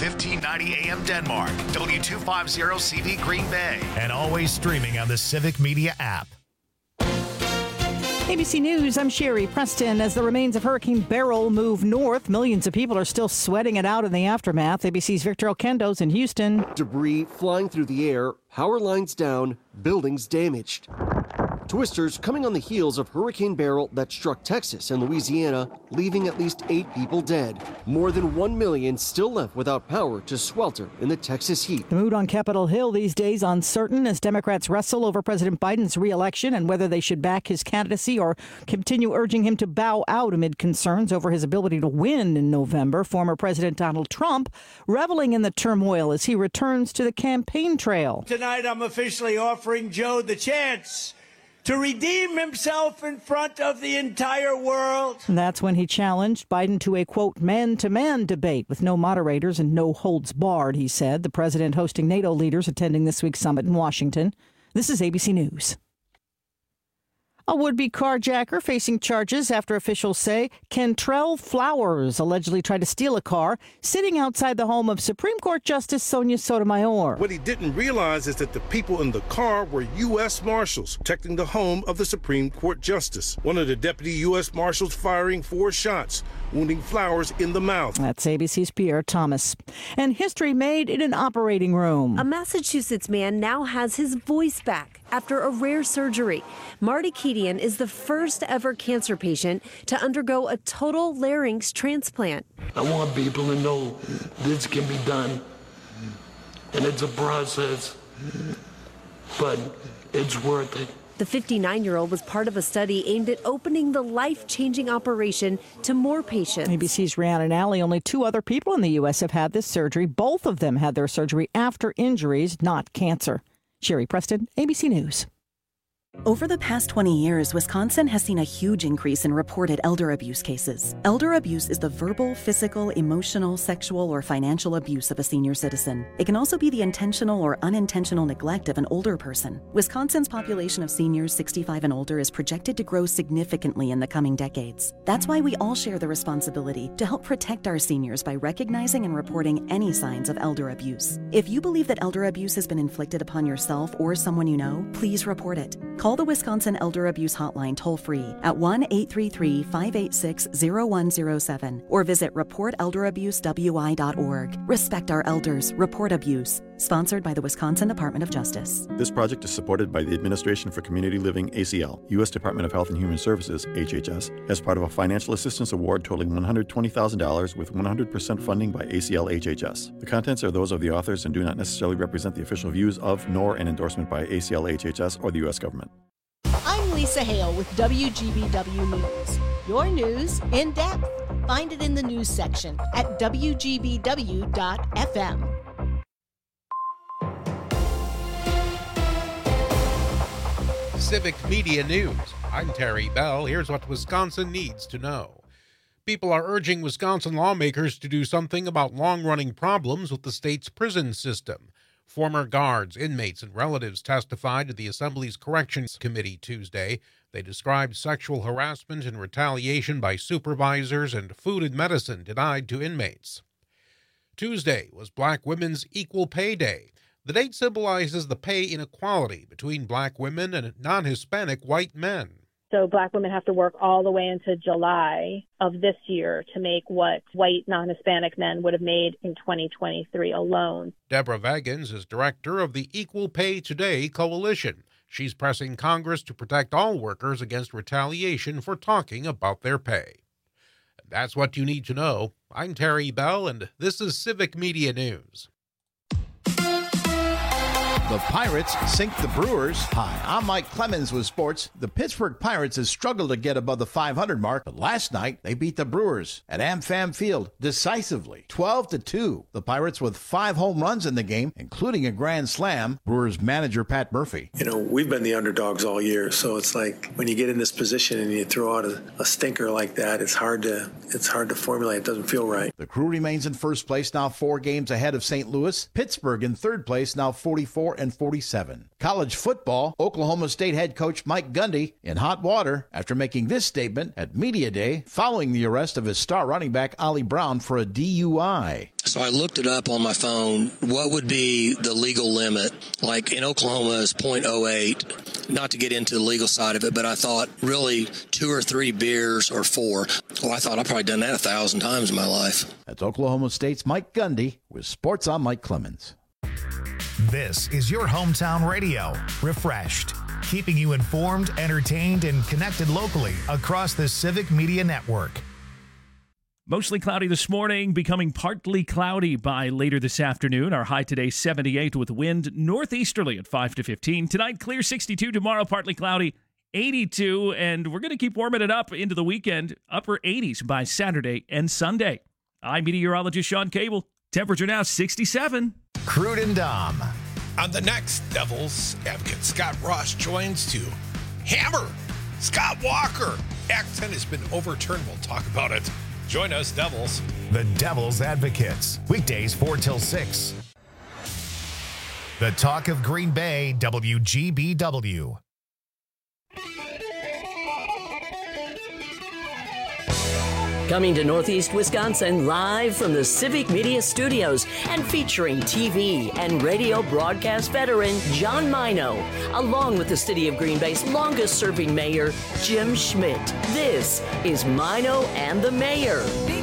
1590 AM Denmark, W250CV Green Bay, and always streaming on the Civic Media app. ABC News, I'm Sherry Preston. As the remains of Hurricane Beryl move north, millions of people are still sweating it out in the aftermath. ABC's Victor Oquendo's in Houston. Debris flying through the air, power lines down, buildings damaged. Twisters coming on the heels of Hurricane Beryl that struck Texas and Louisiana, leaving at least 8 people dead. More than 1 million still left without power to swelter in the Texas heat. The mood on Capitol Hill these days uncertain as Democrats wrestle over President Biden's re-election and whether they should back his candidacy or continue urging him to bow out amid concerns over his ability to win in November. Former President Donald Trump reveling in the turmoil as he returns to the campaign trail. Tonight, I'm officially offering Joe the chance to redeem himself in front of the entire world. And that's when he challenged Biden to a, quote, man-to-man debate with no moderators and no holds barred, he said. The president hosting NATO leaders attending this week's summit in Washington. This is ABC News. A would-be carjacker facing charges after officials say Kentrell Flowers allegedly tried to steal a car sitting outside the home of Supreme Court Justice Sonia Sotomayor. What he didn't realize is that the people in the car were U.S. Marshals protecting the home of the Supreme Court Justice. One of the deputy U.S. Marshals firing 4 shots, wounding Flowers in the mouth. That's ABC's Pierre Thomas. And history made in an operating room. A Massachusetts man now has his voice back after a rare surgery. Marty Kedian is the first ever cancer patient to undergo a total larynx transplant. I want people to know this can be done, and it's a process, but it's worth it. The 59-year-old was part of a study aimed at opening the life-changing operation to more patients. ABC's Rhiannon Alley. Only 2 other people in the U.S. have had this surgery. Both of them had their surgery after injuries, not cancer. Sherry Preston, ABC News. Over the past 20 years, Wisconsin has seen a huge increase in reported elder abuse cases. Elder abuse is the verbal, physical, emotional, sexual, or financial abuse of a senior citizen. It can also be the intentional or unintentional neglect of an older person. Wisconsin's population of seniors 65 and older is projected to grow significantly in the coming decades. That's why we all share the responsibility to help protect our seniors by recognizing and reporting any signs of elder abuse. If you believe that elder abuse has been inflicted upon yourself or someone you know, please report it. Call the Wisconsin Elder Abuse Hotline toll-free at 1-833-586-0107 or visit reportelderabusewI.org. Respect our elders. Report abuse. Sponsored by the Wisconsin Department of Justice. This project is supported by the Administration for Community Living, ACL, U.S. Department of Health and Human Services, HHS, as part of a financial assistance award totaling $120,000 with 100% funding by ACL HHS. The contents are those of the authors and do not necessarily represent the official views of, nor an endorsement by ACL HHS or the U.S. government. I'm Lisa Hale with WGBW News. Your news in depth. Find it in the news section at WGBW.FM. Civic Media News. I'm Terry Bell. Here's what Wisconsin needs to know. People are urging Wisconsin lawmakers to do something about long-running problems with the state's prison system. Former guards, inmates, and relatives testified to the Assembly's Corrections Committee Tuesday. They described sexual harassment and retaliation by supervisors and food and medicine denied to inmates. Tuesday was Black Women's Equal Pay Day. The date symbolizes the pay inequality between Black women and non-Hispanic white men. So Black women have to work all the way into July of this year to make what white non-Hispanic men would have made in 2023 alone. Deborah Vagans is director of the Equal Pay Today Coalition. She's pressing Congress to protect all workers against retaliation for talking about their pay. And that's what you need to know. I'm Terry Bell, and this is Civic Media News. The Pirates sink the Brewers. Hi, I'm Mike Clemens with sports. The Pittsburgh Pirates have struggled to get above the 500 mark, but last night they beat the Brewers at AmFam Field decisively, 12-2. The Pirates with 5 home runs in the game, including a grand slam. Brewers manager Pat Murphy. You know, we've been the underdogs all year, so it's like when you get in this position and you throw out a stinker like that, it's hard to formulate. It doesn't feel right. The Crew remains in first place, now 4 games ahead of St. Louis. Pittsburgh in third place, now 44 24-47. College football, Oklahoma State head coach Mike Gundy in hot water after making this statement at Media Day following the arrest of his star running back Ollie Brown for a DUI. So I looked it up on my phone. What would be the legal limit? Like in Oklahoma is .08. Not to get into the legal side of it, but I thought really 2 or 3 beers or 4. Well, I thought I've probably done that 1,000 times in my life. That's Oklahoma State's Mike Gundy with Sports on Mike Clemens. This is your hometown radio. Refreshed, keeping you informed, entertained, and connected locally across the Civic Media Network. Mostly cloudy this morning, becoming partly cloudy by later this afternoon. Our high today, 78 with wind northeasterly at 5 to 15. Tonight, clear 62. Tomorrow, partly cloudy, 82. And we're going to keep warming it up into the weekend, upper 80s by Saturday and Sunday. I'm meteorologist Sean Cable. Temperature now 67. Crude and Dom. On the next Devils advocate, Scott Ross joins to hammer Scott Walker. Act 10 has been overturned. We'll talk about it. Join us, Devils. The Devil's Advocates. Weekdays 4 till 6. The Talk of Green Bay, WGBW. Coming to Northeast Wisconsin live from the Civic Media Studios and featuring TV and radio broadcast veteran John Mino, along with the City of Green Bay's longest-serving mayor, Jim Schmidt. This is Mino and the Mayor.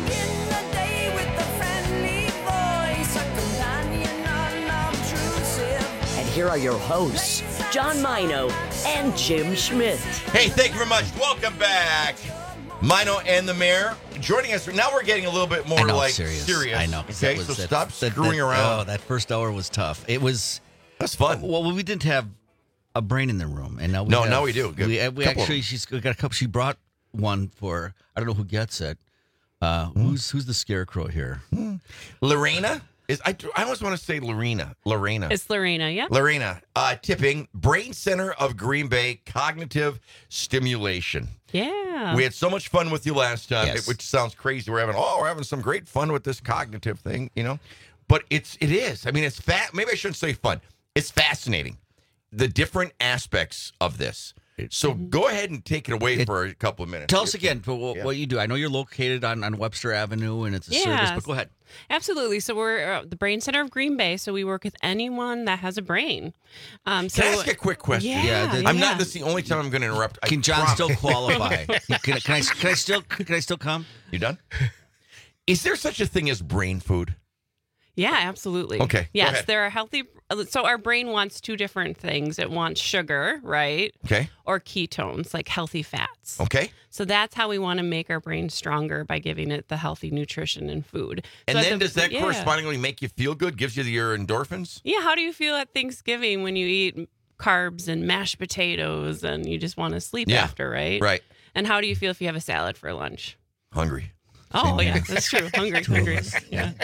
And here are your hosts, John Mino and Jim Schmidt. Hey, thank you very much. Welcome back. Mino and the Mayor joining us. Now we're getting a little bit more serious. I know. Okay, so stop screwing around. Oh, that first hour was tough. That's fun. Well, we didn't have a brain in the room, and now now we do. We actually, she's got a couple. She brought one for, I don't know who gets it. Who's the scarecrow here? Lorena? I always want to say Lorena. It's Lorena, yeah. Lorena, tipping Brain Center of Green Bay Cognitive Stimulation. Yeah. We had so much fun with you last time, Yes. which sounds crazy. We're having some great fun with this cognitive thing, But it is. I mean, it's maybe I shouldn't say fun. It's fascinating. The different aspects of this. So go ahead and take it away for a couple of minutes. Tell us again what you do. I know you're located on Webster Avenue, and it's a service, but go ahead. Absolutely. So we're the Brain Center of Green Bay, so we work with anyone that has a brain. Can I ask a quick question? Yeah, not. This is the only time I'm going to interrupt. Can John still qualify? Can I still come? You done? Is there such a thing as brain food? Yeah, absolutely. Okay. Yes, there are healthy. So our brain wants 2 different things. It wants sugar, right? Okay. Or ketones, like healthy fats. Okay. So that's how we want to make our brain stronger, by giving it the healthy nutrition and food. And then does that correspondingly make you feel good? Gives you your endorphins? Yeah. How do you feel at Thanksgiving when you eat carbs and mashed potatoes and you just want to sleep after, right? Right. And how do you feel if you have a salad for lunch? Hungry. Oh, yeah, that's true. Hungry. Yeah.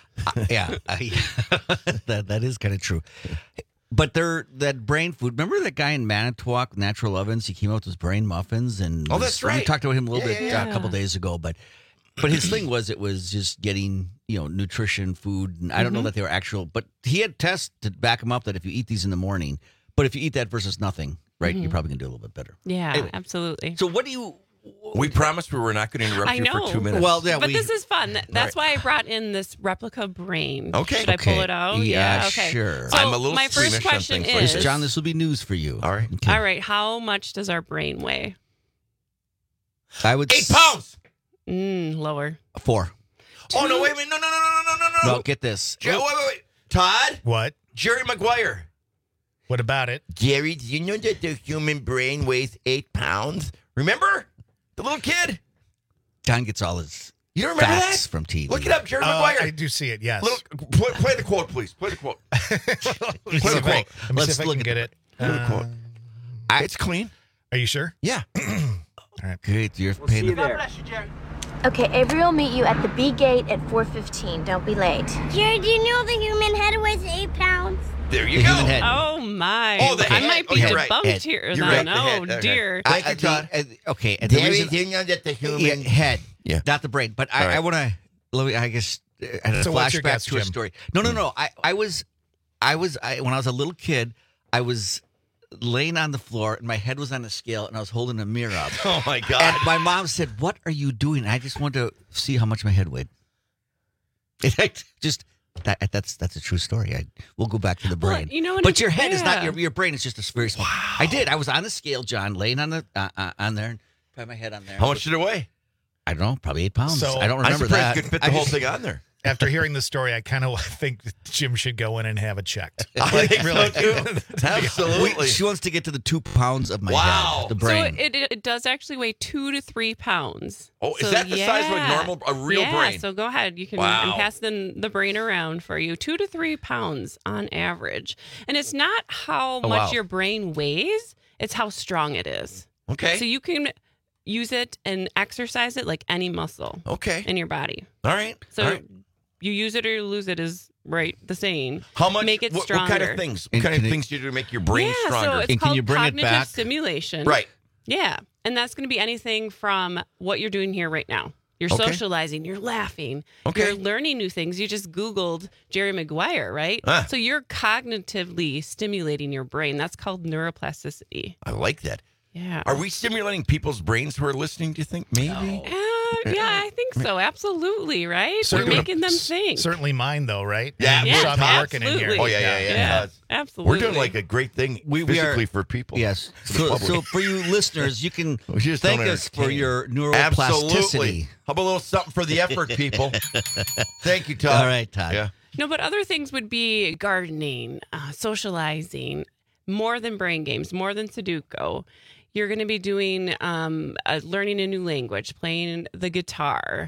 That is kind of true. But that brain food. Remember that guy in Manitowoc, Natural Ovens? He came out with his brain muffins, and that's right. We talked about him a little bit a couple days ago. But his thing was just getting nutrition, food, and I don't know that they were actual. But he had tests to back him up that if you eat these in the morning, but if you eat that versus nothing, right, you're probably gonna do a little bit better. Yeah, anyway, absolutely. So what do you? We promised we were not going to interrupt you for 2 minutes. Well, but this is fun. That's why I brought in this replica brain. Okay. Should I pull it out? Yeah, okay. Sure. So I'm a little my first question is, John, this will be news for you. All right. All right. How much does our brain weigh? I would 8 pounds. Lower. 4. Oh no! Wait a minute! No! No, get this. Wait! Todd. What? Jerry Maguire. What about it? Gary, do you know that the human brain weighs 8 pounds? Remember? The little kid? John gets all his you don't remember facts that? from TV. Look it up, Jerry Maguire. I do see it, yes. Play the quote, please. Play the quote. Play the quote. Let me see if I can get it. Play the quote. It's clean. Are you sure? Yeah. All right. Good. You're paying see there. Okay, Avery will meet you at the B gate at 4:15. Don't be late. Jerry, do you know the human head weighs 8 pounds? There you go. Oh, my. Oh, the head. I might be debunked here. You're then. right. Oh, dear. Thank you, Todd. Okay. And Jerry, do you know that the human head, yeah, not the brain. But I want to, I guess, I had a So what's your flashback guess, to a Jim? story. No. I when I was a little kid, I was laying on the floor and my head was on a scale and I was holding a mirror up. Oh my God. And my mom said, "What are you doing?" And I just wanted to see how much my head weighed. That's a true story. We'll go back to the brain. Well, but your head is not your brain is just a very small. Wow. I did. I was on the scale, John, laying on the on there and put my head on there. How much did it weigh? I don't know, probably 8 pounds. So, I don't remember that. You could fit the whole thing on there. After hearing the story, I kind of think Jim should go in and have it checked. I think so too. Absolutely. She wants to get to the 2 pounds of my head, the So brain. it does actually weigh 2 to 3 pounds. Oh, is that the size of a real brain? Yeah, so go ahead. You can I'm passing the brain around for you. 2 to 3 pounds on average. And it's not how much your brain weighs, it's how strong it is. Okay. So you can use it and exercise it like any muscle in your body. All right. So you use it or you lose it is the saying. How much? Make it what stronger. kind of things? What kind of things do you do to make your brain stronger? So it's and called can you bring cognitive it back? stimulation. Right. Yeah. And that's going to be anything from what you're doing here right now. You're socializing, you're laughing, you're learning new things. You just Googled Jerry Maguire, right? So you're cognitively stimulating your brain. That's called neuroplasticity. I like that. Yeah. Are we stimulating people's brains who are listening, do you think? Maybe? Yeah, I think so. Absolutely, right? Certainly. We're making them think. Certainly mine, though, right? Yeah, you saw me working in here. Oh, yeah. Absolutely. We're doing like a great thing physically for people. Yes. So for you listeners, you can just thank don't us for your neuroplasticity. Absolutely. How about a little something for the effort, people? Thank you, Todd. All right, Todd. Yeah. No, but other things would be gardening, socializing, more than brain games, more than Sudoku. You're going to be doing learning a new language, playing the guitar,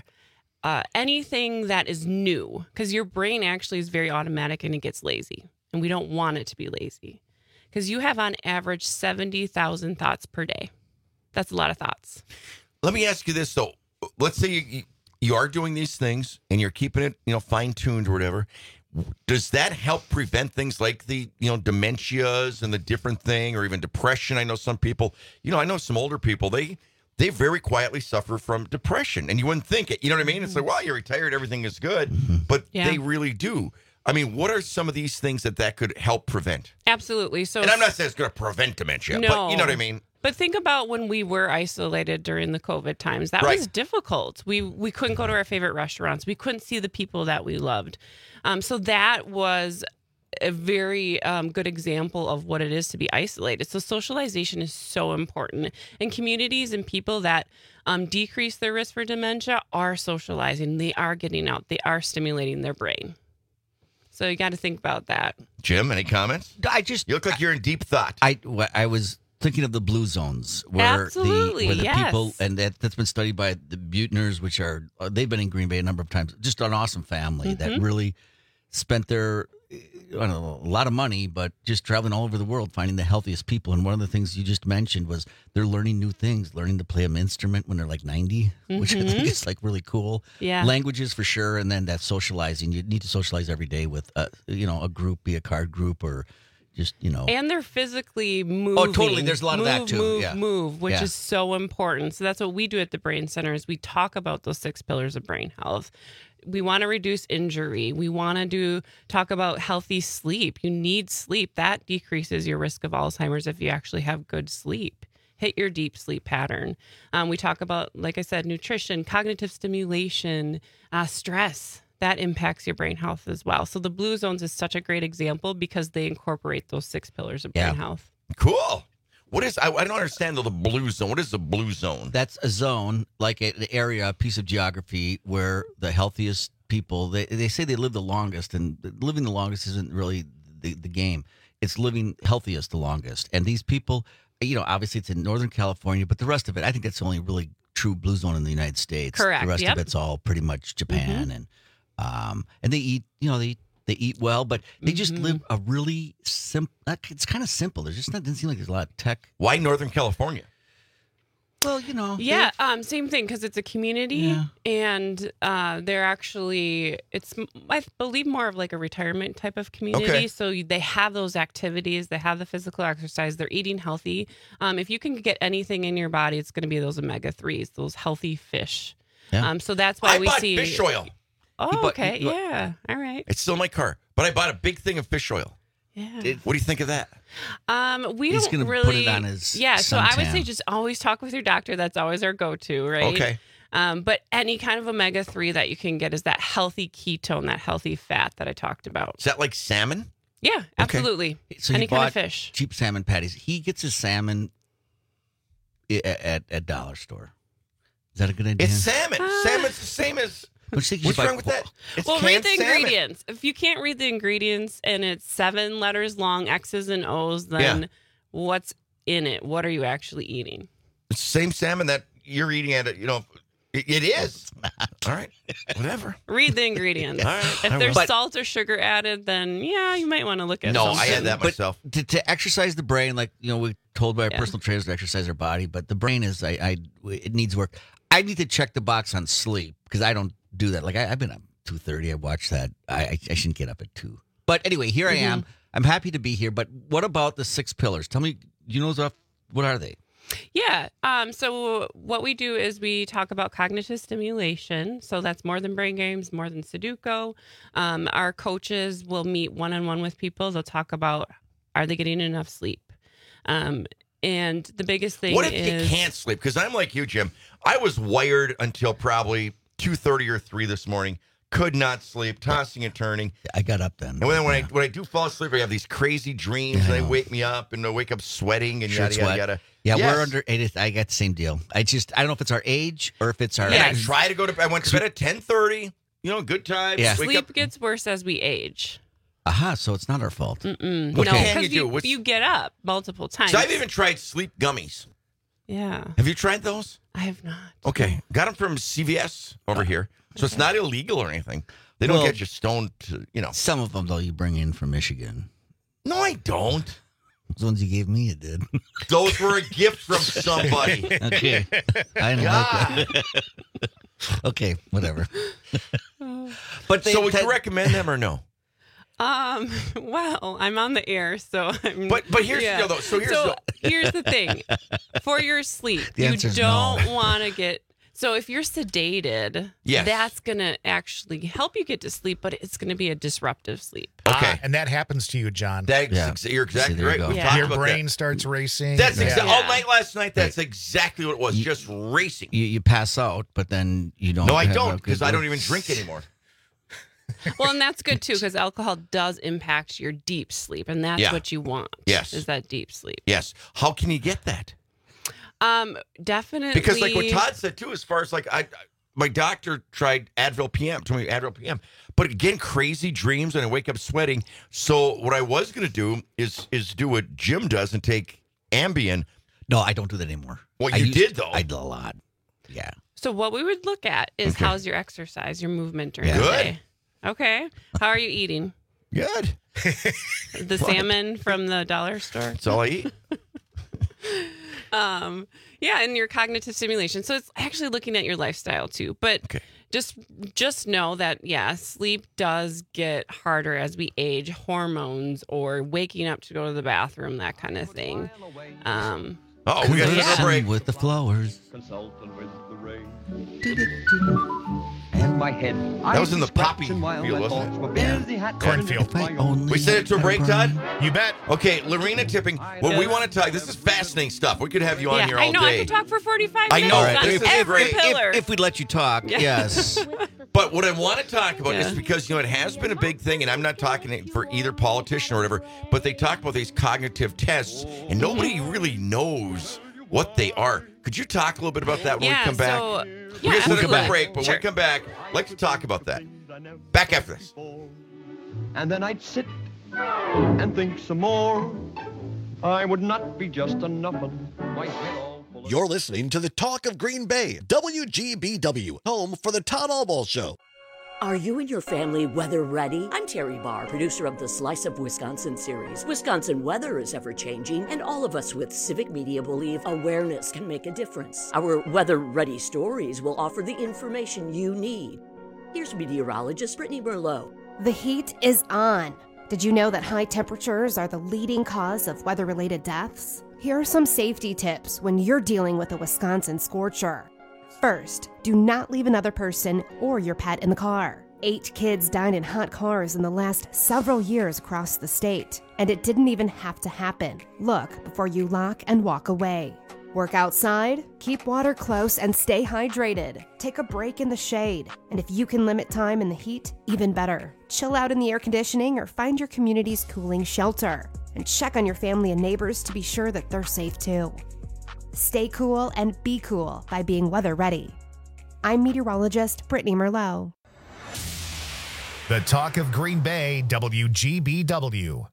anything that is new, because your brain actually is very automatic and it gets lazy. And we don't want it to be lazy because you have on average 70,000 thoughts per day. That's a lot of thoughts. Let me ask you this, though. Let's say you are doing these things and you're keeping it, fine-tuned or whatever. Does that help prevent things like the, dementias and the different thing, or even depression? I know some people, I know some older people, they very quietly suffer from depression, and you wouldn't think it. You know what I mean? It's like, well, you're retired, everything is good, but they really do. I mean, what are some of these things that could help prevent? Absolutely. So, and I'm not saying it's going to prevent dementia, but you know what I mean? But think about when we were isolated during the COVID times. That was difficult. We couldn't go to our favorite restaurants. We couldn't see the people that we loved. So that was a very good example of what it is to be isolated. So socialization is so important. And communities and people that decrease their risk for dementia are socializing. They are getting out. They are stimulating their brain. So you got to think about that. Jim, any comments? You look like you're in deep thought. I was thinking of the blue zones where the people, and that's been studied by the Buetners, which they've been in Green Bay a number of times. Just an awesome family that really spent their, a lot of money, but just traveling all over the world, finding the healthiest people. And one of the things you just mentioned was they're learning new things, learning to play an instrument when they're like 90, which I think is like really cool. Yeah. Languages for sure. And then that socializing. You need to socialize every day with, a group, be a card group or just, And they're physically moving. Oh, totally. There's a lot of that too. Move, which is so important. So that's what we do at the Brain Center is we talk about those 6 pillars of brain health. We want to reduce injury. We want to talk about healthy sleep. You need sleep. That decreases your risk of Alzheimer's if you actually have good sleep. Hit your deep sleep pattern. We talk about, like I said, nutrition, cognitive stimulation, stress. That impacts your brain health as well. So the Blue Zones is such a great example because they incorporate those 6 pillars of brain health. Cool. What is, I don't understand the Blue Zone. What is the Blue Zone? That's a zone, like an area, a piece of geography where the healthiest people, they say they live the longest, and living the longest isn't really the game. It's living healthiest the longest. And these people, obviously it's in Northern California, but the rest of it, I think that's the only really true Blue Zone in the United States. Correct. The rest of it's all pretty much Japan and they eat, they eat well, but they just live a really simple. It's kind of simple. There's just doesn't seem like there's a lot of tech. Why Northern California? Well, same thing because it's a community, and they're actually I believe more of like a retirement type of community. Okay. So they have those activities, they have the physical exercise, they're eating healthy. If you can get anything in your body, it's going to be those omega-3s, those healthy fish. Yeah. So that's why we see fish oil. Oh, okay. Yeah. All right. It's still in my car, but I bought a big thing of fish oil. Yeah. What do you think of that? We He's don't gonna really. put it on his So I would suntan. say just always talk with your doctor. That's always our go-to, right? Okay. But any kind of omega-3 that you can get is that healthy ketone, that healthy fat that I talked about. Is that like salmon? Yeah, absolutely. So any he kind bought of fish. cheap salmon patties. He gets his salmon at dollar store. Is that a good idea? It's salmon. Salmon's the same as. What's wrong with that? It's Well, read canned the salmon. ingredients. If you can't read the ingredients and it's 7 letters long, X's and O's, then what's in it? What are you actually eating? It's the same salmon that you're eating at it. It is. All right. Whatever. Read the ingredients. All right. If I there's will. salt or sugar added, then you might want to look at No, something. I had that myself. But to exercise the brain, like we're told by our personal trainers to exercise our body, but the brain is it needs work. I need to check the box on sleep because I don't do that. Like I've been up 2:30. I watched that. I shouldn't get up at 2. But anyway, here I am. I'm happy to be here. But what about the 6 pillars? Tell me, what are they? Yeah. So what we do is we talk about cognitive stimulation. So that's more than brain games, more than Sudoku. Our coaches will meet one-on-one with people. They'll talk about, are they getting enough sleep? And the biggest thing What if is... you can't sleep? Because I'm like you, Jim. I was wired until probably 2:30 or 3 this morning. Could not sleep, tossing and turning. I got up then. And then when I do fall asleep, I have these crazy dreams, and they wake me up, and I wake up sweating, and yada, yada, yada. Yeah, Yes. we're under. I got the same deal. I don't know if it's our age or if it's our. And I try to go to bed. I went to bed at 10:30. Good times. Yeah. Wake Sleep up. gets worse as we age. Aha, so it's not our fault. Mm-mm. What No, can you because do? What's- you get up multiple times. So I've even tried sleep gummies. Yeah. Have you tried those? I have not. Okay. Got them from CVS over here. So it's not illegal or anything. They don't get you stoned to, Some of them, though, you bring in from Michigan. No, I don't. Those ones you gave me, you did. Those were a gift from somebody. Okay. I didn't like that. Okay, whatever. But So would you recommend them or no? Well, I'm on the air, so I'm. But here's the deal, though. So here's the thing. For your sleep, The you answer's don't no. want to get. So if you're sedated, Yes. that's gonna actually help you get to sleep, but it's gonna be a disruptive sleep. Okay. And that happens to you, John. You're exactly there you right. go. We've talked Your about brain that. starts racing. That's Yeah. all night last night. That's exactly what it was. Just racing. You pass out, but then you don't. No, I have a don't good because I don't sleep. even drink anymore. Well, and that's good too because alcohol does impact your deep sleep, and that's Yeah. what you want. Yes. is that deep sleep. Yes. How can you get that? Definitely. Because like what Todd said too, as far as like my doctor tried Advil PM, told me Advil PM, but again, crazy dreams and I wake up sweating. So what I was going to do is do what Jim does and take Ambien. No, I don't do that anymore. Well, I you used- did though. I did a lot. Yeah. So what we would look at is Okay. how's your exercise, your movement during Yeah. the Good. day. Okay. How are you eating? Good. The salmon from the dollar store. That's all I eat. Yeah, and your cognitive stimulation. So it's actually looking at your lifestyle too. But just know that sleep does get harder as we age. Hormones or waking up to go to the bathroom, that kind of thing. Oh, we got to take a Conversing break. with the flowers. Consulting with the rain. And my head. That was in the poppy field, wasn't it? Cornfield. We sent it to a break, Todd? You bet. Okay, Lorena Tipping. Well, we want to talk. This is fascinating stuff. We could have you on here all I know. day. I could talk for 45 I minutes know, on this is every great. pillar. If we'd let you talk, yes. But what I want to talk about is Yeah. because, it has been a big thing, and I'm not talking for either politician or whatever, but they talk about these cognitive tests, and nobody really knows what they are. Could you talk a little bit about that when we come back? So, We're going to set up absolutely. a break, but when we come back, I'd like to talk about that. Back after this. And then I'd sit and think some more. I would not be just a nuffin. My head all full of... You're listening to the Talk of Green Bay, WGBW, home for the Todd Albaugh Show. Are you and your family weather ready? I'm Terry Barr, producer of the Slice of Wisconsin series. Wisconsin weather is ever changing, and all of us with Civic Media believe awareness can make a difference. Our weather ready stories will offer the information you need. Here's meteorologist Brittany Merlot. The heat is on. Did you know that high temperatures are the leading cause of weather-related deaths? Here are some safety tips when you're dealing with a Wisconsin scorcher. First, do not leave another person or your pet in the car. 8 kids died in hot cars in the last several years across the state, and it didn't even have to happen. Look before you lock and walk away. Work outside, keep water close, and stay hydrated. Take a break in the shade. And if you can limit time in the heat, even better. Chill out in the air conditioning or find your community's cooling shelter. And check on your family and neighbors to be sure that they're safe too. Stay cool and be cool by being weather ready. I'm meteorologist Brittany Merlot. The Talk of Green Bay, WGBW.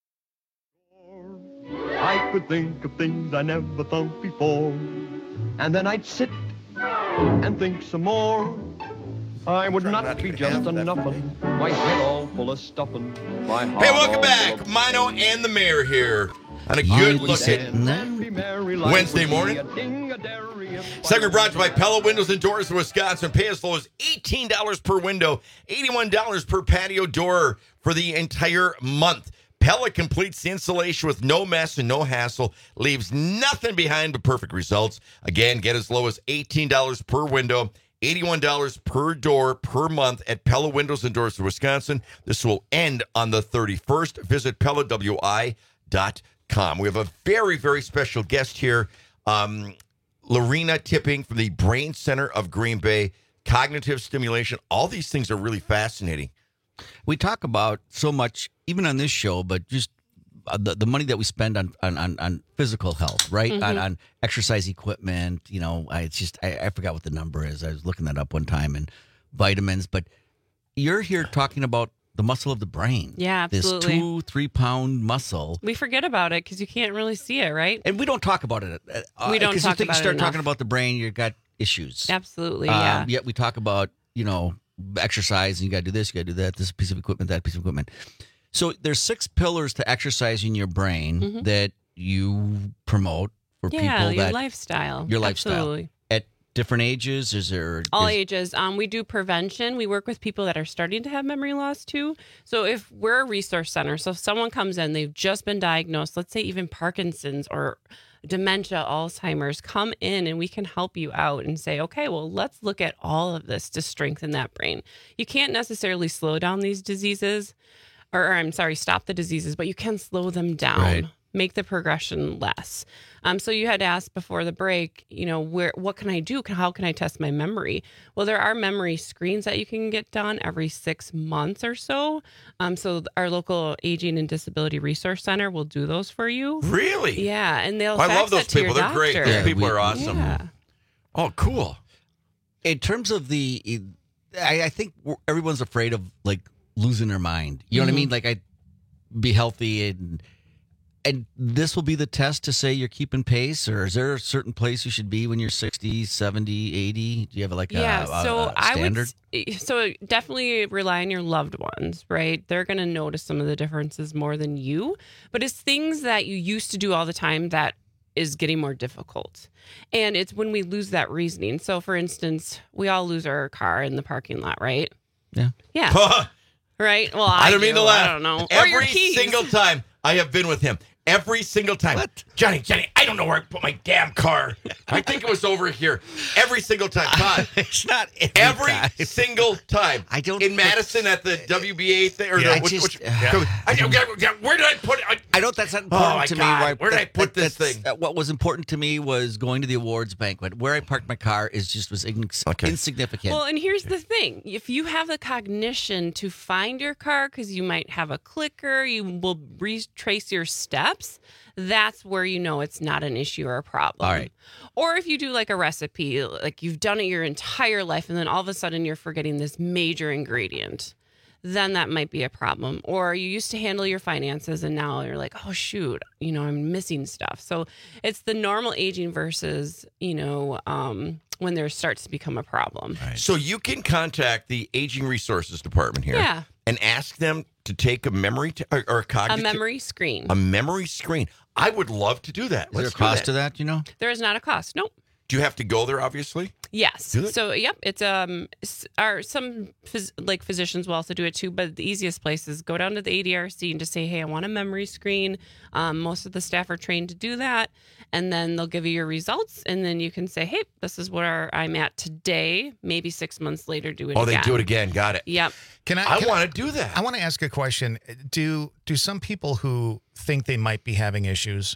I could think of things I never thought before, and then I'd sit and think some more. I would not be just a nuffin', my head all full of stuffin'. Hey, welcome back. Mino and the mayor here on a good looking Wednesday morning. Segment brought to you by Pella Windows and Doors of Wisconsin. Pay as low as $18 per window, $81 per patio door for the entire month. Pella completes the installation with no mess and no hassle, leaves nothing behind but perfect results. Again, get as low as $18 per window, $81 per door per month at Pella Windows and Doors of Wisconsin. This will end on the 31st. Visit PellaWI.com. We have a very, very special guest here, Lorena Tipping from the Brain Center of Green Bay. Cognitive stimulation. All these things are really fascinating. We talk about so much, even on this show, but just the money that we spend on physical health, right? Mm-hmm. On exercise equipment. You know, I forgot what the number is. I was looking that up one time, and vitamins. But you're here talking about the muscle of the brain. Yeah, absolutely. This 2-3 pound muscle. We forget about it because you can't really see it, right? And we don't talk about it. We don't talk about it you start enough. talking about the brain, you've got issues. Absolutely, yeah. Yet we talk about, exercise, and you got to do this, you got to do that, this piece of equipment, that piece of equipment. So there's 6 pillars to exercising your brain that you promote for people that... your lifestyle. Your lifestyle. Absolutely. At different ages? Is there... All ages. We do prevention. We work with people that are starting to have memory loss too. So if we're a resource center, so if someone comes in, they've just been diagnosed, let's say even Parkinson's or dementia, Alzheimer's, come in and we can help you out and say, okay, well, let's look at all of this to strengthen that brain. You can't necessarily slow down these diseases, stop the diseases, but you can slow them down, right. Make the progression less. So you had asked before the break, what can I do? How can I test my memory? Well, there are memory screens that you can get done every 6 months or so. So our local Aging and Disability Resource Center will do those for you. Really? Yeah, and they'll I fax love those that to people. your They're great. doctor. Those people are awesome. Yeah. Oh, cool. In terms of I think everyone's afraid of losing their mind. You know what I mean? I'd be healthy and this will be the test to say you're keeping pace, or is there a certain place you should be when you're 60, 70, 80? Do you have a standard? So definitely rely on your loved ones, right? They're going to notice some of the differences more than you, but it's things that you used to do all the time that is getting more difficult. And it's when we lose that reasoning. So for instance, we all lose our car in the parking lot, right? Yeah. Yeah. Right? Well, I don't mean to laugh. I don't know. Every or your keys. single time I have been with him. Every single time. What? Johnny, I don't know where I put my damn car. I think it was over here. Every single time. Todd. It's not every single time. I don't. In Madison at the WBA thing. Or Yeah, where did I put it? I know that's not important to me. Where did I put this thing? What was important to me was going to the awards banquet. Where I parked my car was insignificant. Well, and here's the thing. If you have the cognition to find your car because you might have a clicker, you will retrace your steps, that's where you know it's not an issue or a problem. All right. Or if you do a recipe, you've done it your entire life and then all of a sudden you're forgetting this major ingredient, then that might be a problem. Or you used to handle your finances and now you're like, oh, shoot, I'm missing stuff. So it's the normal aging versus, when there starts to become a problem. Right. So you can contact the Aging Resources Department here. Yeah. And ask them to take a memory or a cognitive... A memory screen. A memory screen. I would love to do that. Is there a cost to that, There is not a cost. Nope. Do you have to go there, obviously? Yes. Good. So, yep, it's some physicians will also do it too, but the easiest place is go down to the ADRC and just say, hey, I want a memory screen. Most of the staff are trained to do that, and then they'll give you your results, and then you can say, hey, this is where I'm at today. Maybe 6 months later, do it again. Oh, they do it again. Got it. Yep. I want to do that. I want to ask a question. Do some people who think they might be having issues,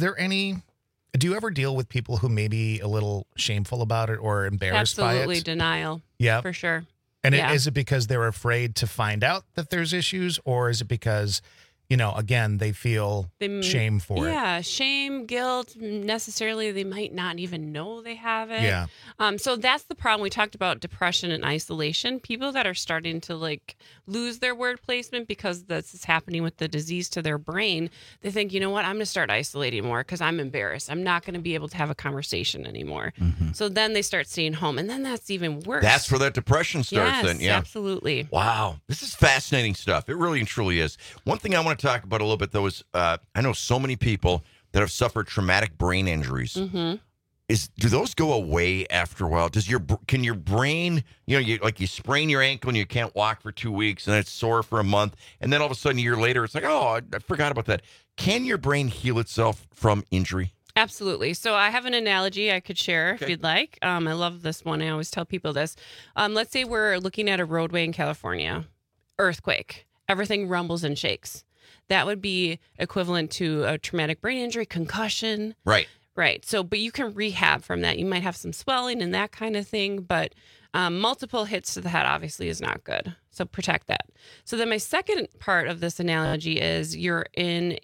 do you ever deal with people who may be a little shameful about it or embarrassed by it? Absolutely denial. Yeah. For sure. And is it because they're afraid to find out that there's issues, or is it because, again, they feel shame for it? Yeah, shame, guilt, necessarily they might not even know they have it. Yeah. So that's the problem. We talked about depression and isolation. People that are starting to lose their word placement because this is happening with the disease to their brain, they think, you know what, I'm going to start isolating more because I'm embarrassed. I'm not going to be able to have a conversation anymore. Mm-hmm. So then they start staying home, and then that's even worse. That's where that depression starts yes, then. Yeah, absolutely. Wow. This is fascinating stuff. It really and truly is. One thing I want to talk about a little bit, though, is I know so many people that have suffered traumatic brain injuries. Mm-hmm. Do those go away after a while? Can your brain, you sprain your ankle and you can't walk for 2 weeks and then it's sore for a month, and then all of a sudden a year later it's like, oh, I forgot about that. Can your brain heal itself from injury? Absolutely. So I have an analogy I could share if you'd like. I love this one. I always tell people this. Let's say we're looking at a roadway in California, earthquake, everything rumbles and shakes. That would be equivalent to a traumatic brain injury, concussion. Right. Right. So, but you can rehab from that. You might have some swelling and that kind of thing, but multiple hits to the head obviously is not good. So protect that. So then my second part of this analogy is you're in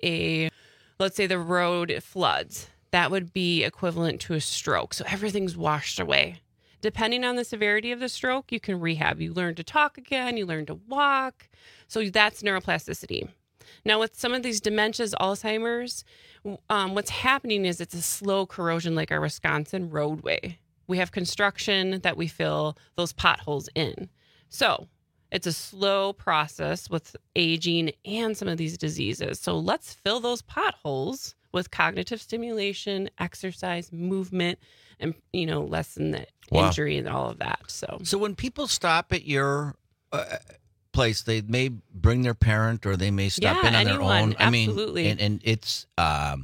let's say the road floods. That would be equivalent to a stroke. So everything's washed away. Depending on the severity of the stroke, you can rehab. You learn to talk again. You learn to walk. So that's neuroplasticity. Now, with some of these dementias, Alzheimer's, what's happening is it's a slow corrosion like our Wisconsin roadway. We have construction that we fill those potholes in. So it's a slow process with aging and some of these diseases. So let's fill those potholes with cognitive stimulation, exercise, movement, and, lessen the injury and all of that. So when people stop at your place, they may bring their parent or they may stop in on their own. Absolutely. And it's an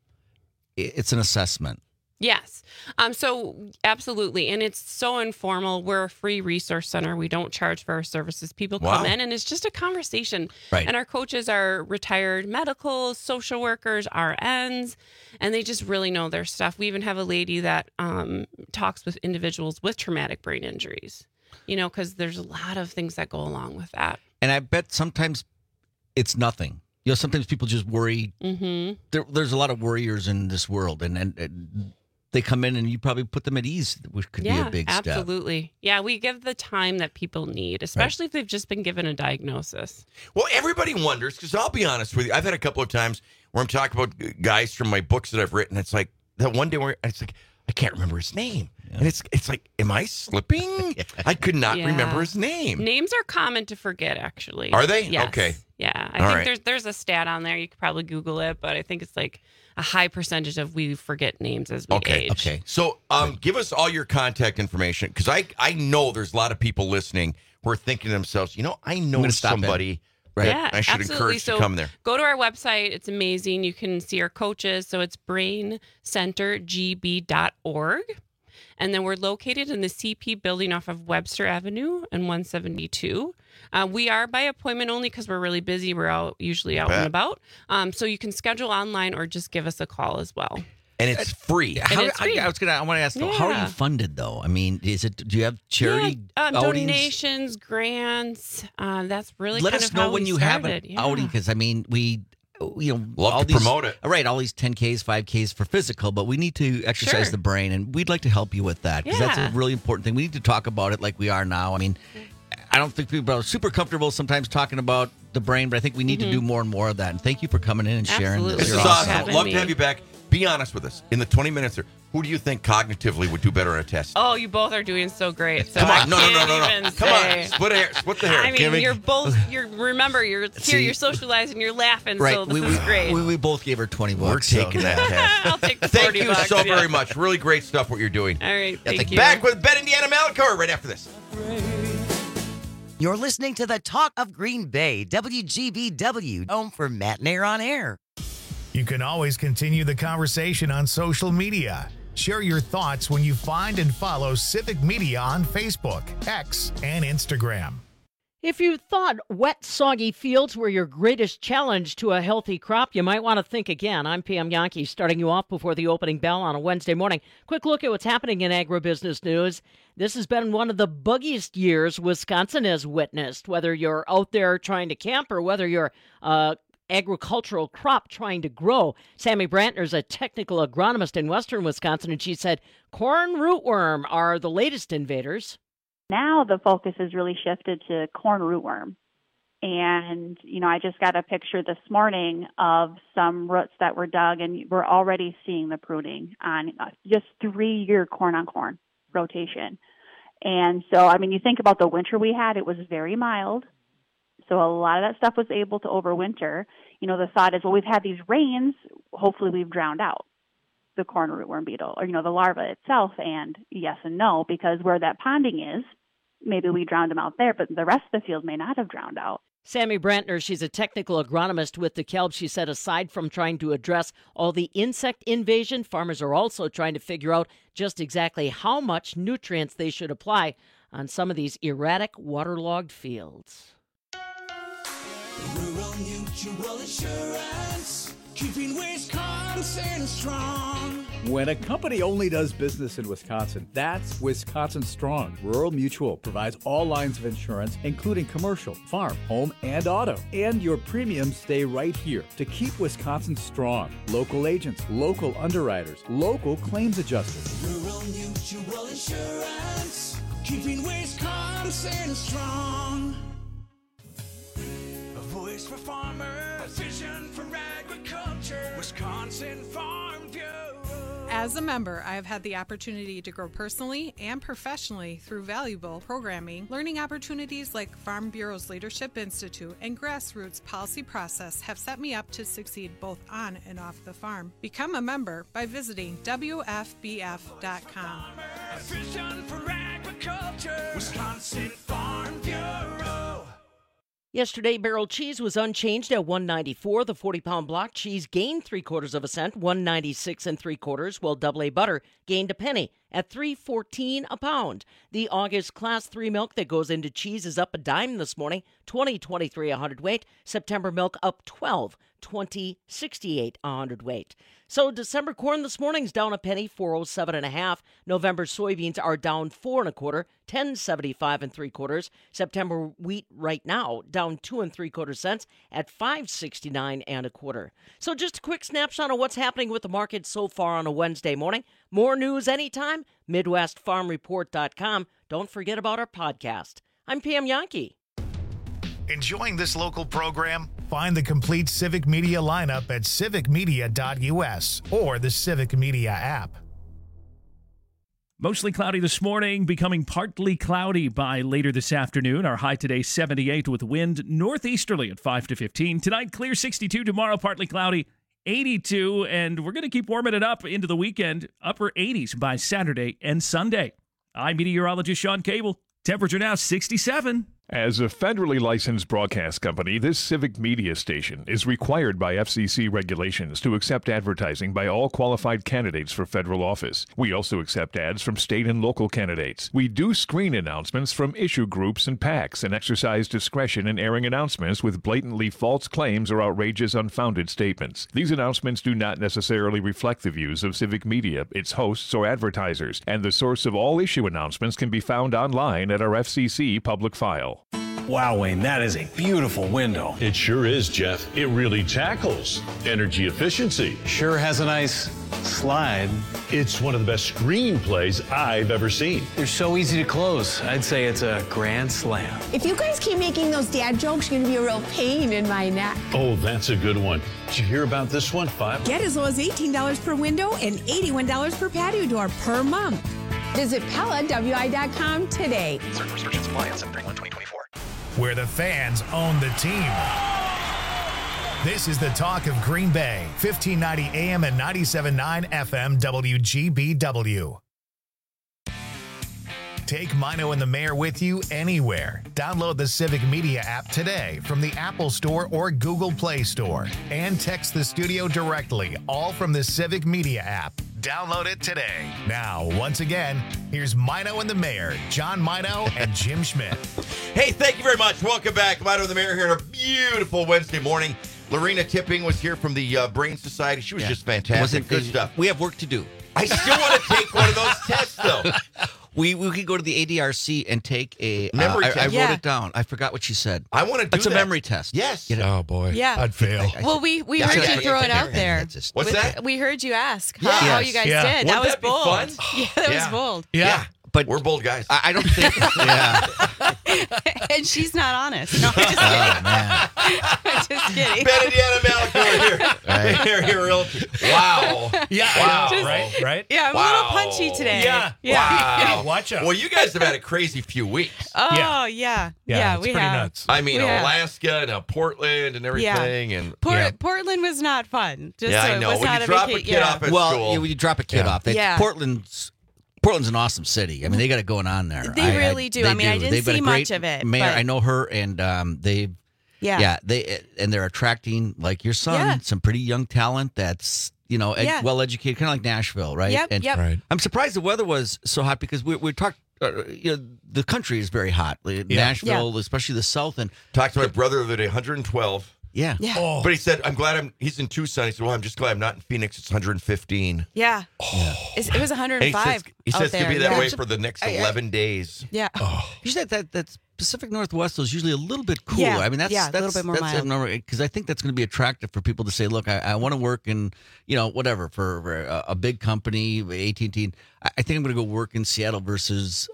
assessment. Yes. So absolutely. And it's so informal. We're a free resource center. We don't charge for our services. People come in and it's just a conversation. Right. And our coaches are retired medicals, social workers, RNs, and they just really know their stuff. We even have a lady that talks with individuals with traumatic brain injuries, because there's a lot of things that go along with that. And I bet sometimes it's nothing. Sometimes people just worry. Mm-hmm. There's a lot of worriers in this world, and they come in and you probably put them at ease, which could be a big step. Absolutely. Yeah, we give the time that people need, especially if they've just been given a diagnosis. Well, everybody wonders, because I'll be honest with you, I've had a couple of times where I'm talking about guys from my books that I've written. It's like that one day where it's like, I can't remember his name. Yeah. And it's like, am I slipping? I could not remember his name. Names are common to forget, actually. Are they? Yes. Okay. Yeah. I think there's a stat on there. You could probably Google it, but I think it's like a high percentage of we forget names as we age. Okay. So give us all your contact information, because I know there's a lot of people listening who are thinking to themselves, I know somebody that I should encourage to come there. Go to our website. It's amazing. You can see our coaches. So it's braincentergb.org. And then we're located in the CP building off of Webster Avenue and 172. We are by appointment only because we're really busy. We're usually out and about. So you can schedule online or just give us a call as well. And it's free. I want to ask, how are you funded, though? I mean, do you have charity outings? Donations, grants? That's really Let us know when you have an outing, because we love to promote it. Right, all these 10Ks, 5Ks for physical, but we need to exercise the brain, and we'd like to help you with that, because that's a really important thing. We need to talk about it like we are now. I mean, I don't think people are super comfortable sometimes talking about the brain, but I think we need to do more and more of that. And thank you for coming in and sharing. Absolutely. This is awesome. Love to have you back. Be honest with us. In the 20 minutes, Who do you think cognitively would do better on a test? Oh, you both are doing so great. So Come on, no. Even Come on, split the hair. I mean, you're both. Remember, you're here. You're socializing. You're laughing. Right. So this is great. We both gave her $20. We're taking that test. I'll take the Thank $40. you so very much. Really great stuff. What you're doing. All right. Thank you. Back with Ben Indiana Malacor right after this. You're listening to the Talk of Green Bay, WGBW, home for Matt Nair on Air. You can always continue the conversation on social media. Share your thoughts when you find and follow Civic Media on Facebook, X, and Instagram. If you thought wet, soggy fields were your greatest challenge to a healthy crop, you might want to think again. I'm Pam Yankee, starting you off before the opening bell on a Wednesday morning. Quick look at what's happening in agribusiness news. This has been one of the buggiest years Wisconsin has witnessed, whether you're out there trying to camp or whether you're agricultural crop trying to grow. Sammy Brantner's a technical agronomist in western Wisconsin, and she said corn rootworm are the latest invaders. Now the focus has really shifted to corn rootworm. And, I just got a picture this morning of some roots that were dug, and we're already seeing the pruning on just 3-year corn-on-corn rotation. And so, you think about the winter we had, it was very mild. So a lot of that stuff was able to overwinter. The thought is, well, we've had these rains, hopefully we've drowned out the corn rootworm beetle, or, the larva itself. And yes and no, because where that ponding is, maybe we drowned them out there, but the rest of the field may not have drowned out. Sammy Brantner, she's a technical agronomist with DeKalb. She said aside from trying to address all the insect invasion, farmers are also trying to figure out just exactly how much nutrients they should apply on some of these erratic, waterlogged fields. Rural Mutual Insurance, keeping Wisconsin strong. When a company only does business in Wisconsin, that's Wisconsin Strong. Rural Mutual provides all lines of insurance, including commercial, farm, home, and auto. And your premiums stay right here to keep Wisconsin strong. Local agents, local underwriters, local claims adjusters. Rural Mutual Insurance, keeping Wisconsin strong. A voice for farmers, a vision for agriculture, Wisconsin Farm Bureau. As a member, I have had the opportunity to grow personally and professionally through valuable programming. Learning opportunities like Farm Bureau's Leadership Institute and Grassroots Policy Process have set me up to succeed both on and off the farm. Become a member by visiting WFBF.com. A vision for agriculture, Wisconsin Farm Bureau. Yesterday, barrel cheese was unchanged at $1.94. The 40-pound block cheese gained 3/4 cent, $1.96 3/4, while double A butter gained a penny at $3.14 a pound. The August Class 3 milk that goes into cheese is up a dime this morning, $20.23 a hundredweight. September milk up 12, $20.68 a hundredweight. So December corn this morning's down a penny, 407 1/2. November soybeans are down 4 1/4, 10.75 3/4. September wheat right now down 2 3/4 cents at 5.69 1/4. So just a quick snapshot of what's happening with the market so far on a Wednesday morning. More news anytime, MidwestFarmReport.com. Don't forget about our podcast. I'm Pam Yankee. Enjoying this local program? Find the complete Civic Media lineup at civicmedia.us or the Civic Media app. Mostly cloudy this morning, becoming partly cloudy by later this afternoon. Our high today, 78 with wind northeasterly at 5 to 15. Tonight, clear 62. Tomorrow, partly cloudy, 82. And we're going to keep warming it up into the weekend, upper 80s by Saturday and Sunday. I'm meteorologist Sean Cable. Temperature now 67. As a federally licensed broadcast company, this Civic Media station is required by FCC regulations to accept advertising by all qualified candidates for federal office. We also accept ads from state and local candidates. We do screen announcements from issue groups and PACs and exercise discretion in airing announcements with blatantly false claims or outrageous unfounded statements. These announcements do not necessarily reflect the views of Civic Media, its hosts, or advertisers, and the source of all issue announcements can be found online at our FCC public file. Wow, Wayne, that is a beautiful window. It sure is, Jeff. It really tackles energy efficiency. Sure has a nice slide. It's one of the best screenplays I've ever seen. They're so easy to close. I'd say it's a grand slam. If you guys keep making those dad jokes, you're going to be a real pain in my neck. Oh, that's a good one. Did you hear about this one, Five? Get as low as $18 per window and $81 per patio door per month. Visit PellaWI.com today. Certain restrictions apply on 7/31/2024. Where the fans own the team. This is the talk of Green Bay, 1590 AM and 97.9 FM WGBW. Take Mino and the Mayor with you anywhere. Download the Civic Media app today from the Apple Store or Google Play Store. And text the studio directly, all from the Civic Media app. Download it today. Now, once again, here's Mino and the Mayor, John Mino and Jim Schmidt. Hey, thank you very much. Welcome back. Mino and the Mayor here on a beautiful Wednesday morning. Lorena Tipping was here from the Brain Society. She was just fantastic. Good stuff. We have work to do. I still want to take one of those tests, though. We could go to the ADRC and take a memory test. I wrote it down. I forgot what she said. I want to do It's a memory test. Yes. Oh, boy. Yeah. I'd fail. Well, we Yeah, heard I you throw it out there. What's that? We heard you ask Yes. how you guys Yeah. did. Wouldn't That was that be bold. fun? Yeah, that Yeah. was bold. Yeah. But we're bold guys. I don't think. Yeah. And she's not honest. No, I'm just kidding. Oh man. I'm just kidding. Benediana Malik over here. Real. Wow. Yeah. Wow. I know, right? Yeah, I'm a little punchy today. Yeah. Wow. Watch out. Well, you guys have had a crazy few weeks. Oh, yeah. Yeah, it's we pretty have. nuts. I mean, We have. Alaska and Portland and everything. And Portland was not fun. Just yeah, so I it know. was When not you a drop a vacation. kid off at school. When you drop a kid off, Yeah. Portland's an awesome city. I mean, they got it going on there. They really do. I mean, I didn't They've got see a much great of it, Mayor, but- I know her, and they're attracting, like your son, Yeah. some pretty young talent that's Yeah. well educated, kind of like Nashville, right? Yep, And yep. Right. I'm surprised the weather was so hot because we talked. The country is very hot. Nashville, especially the South, and talked to my brother the other day, 112. Yeah. Yeah. Oh. But he said, he's in Tucson. He said, well, I'm just glad I'm not in Phoenix. It's 115. Yeah. It was 105 He says out it's going to be there. that Yeah. way for the next 11 days. Yeah. Usually that Pacific Northwest is usually a little bit cooler. Yeah, I mean, that's a little bit more mild. Because I think that's going to be attractive for people to say, look, I want to work in, whatever, for a big company, AT&T. I think I'm going to go work in Seattle versus,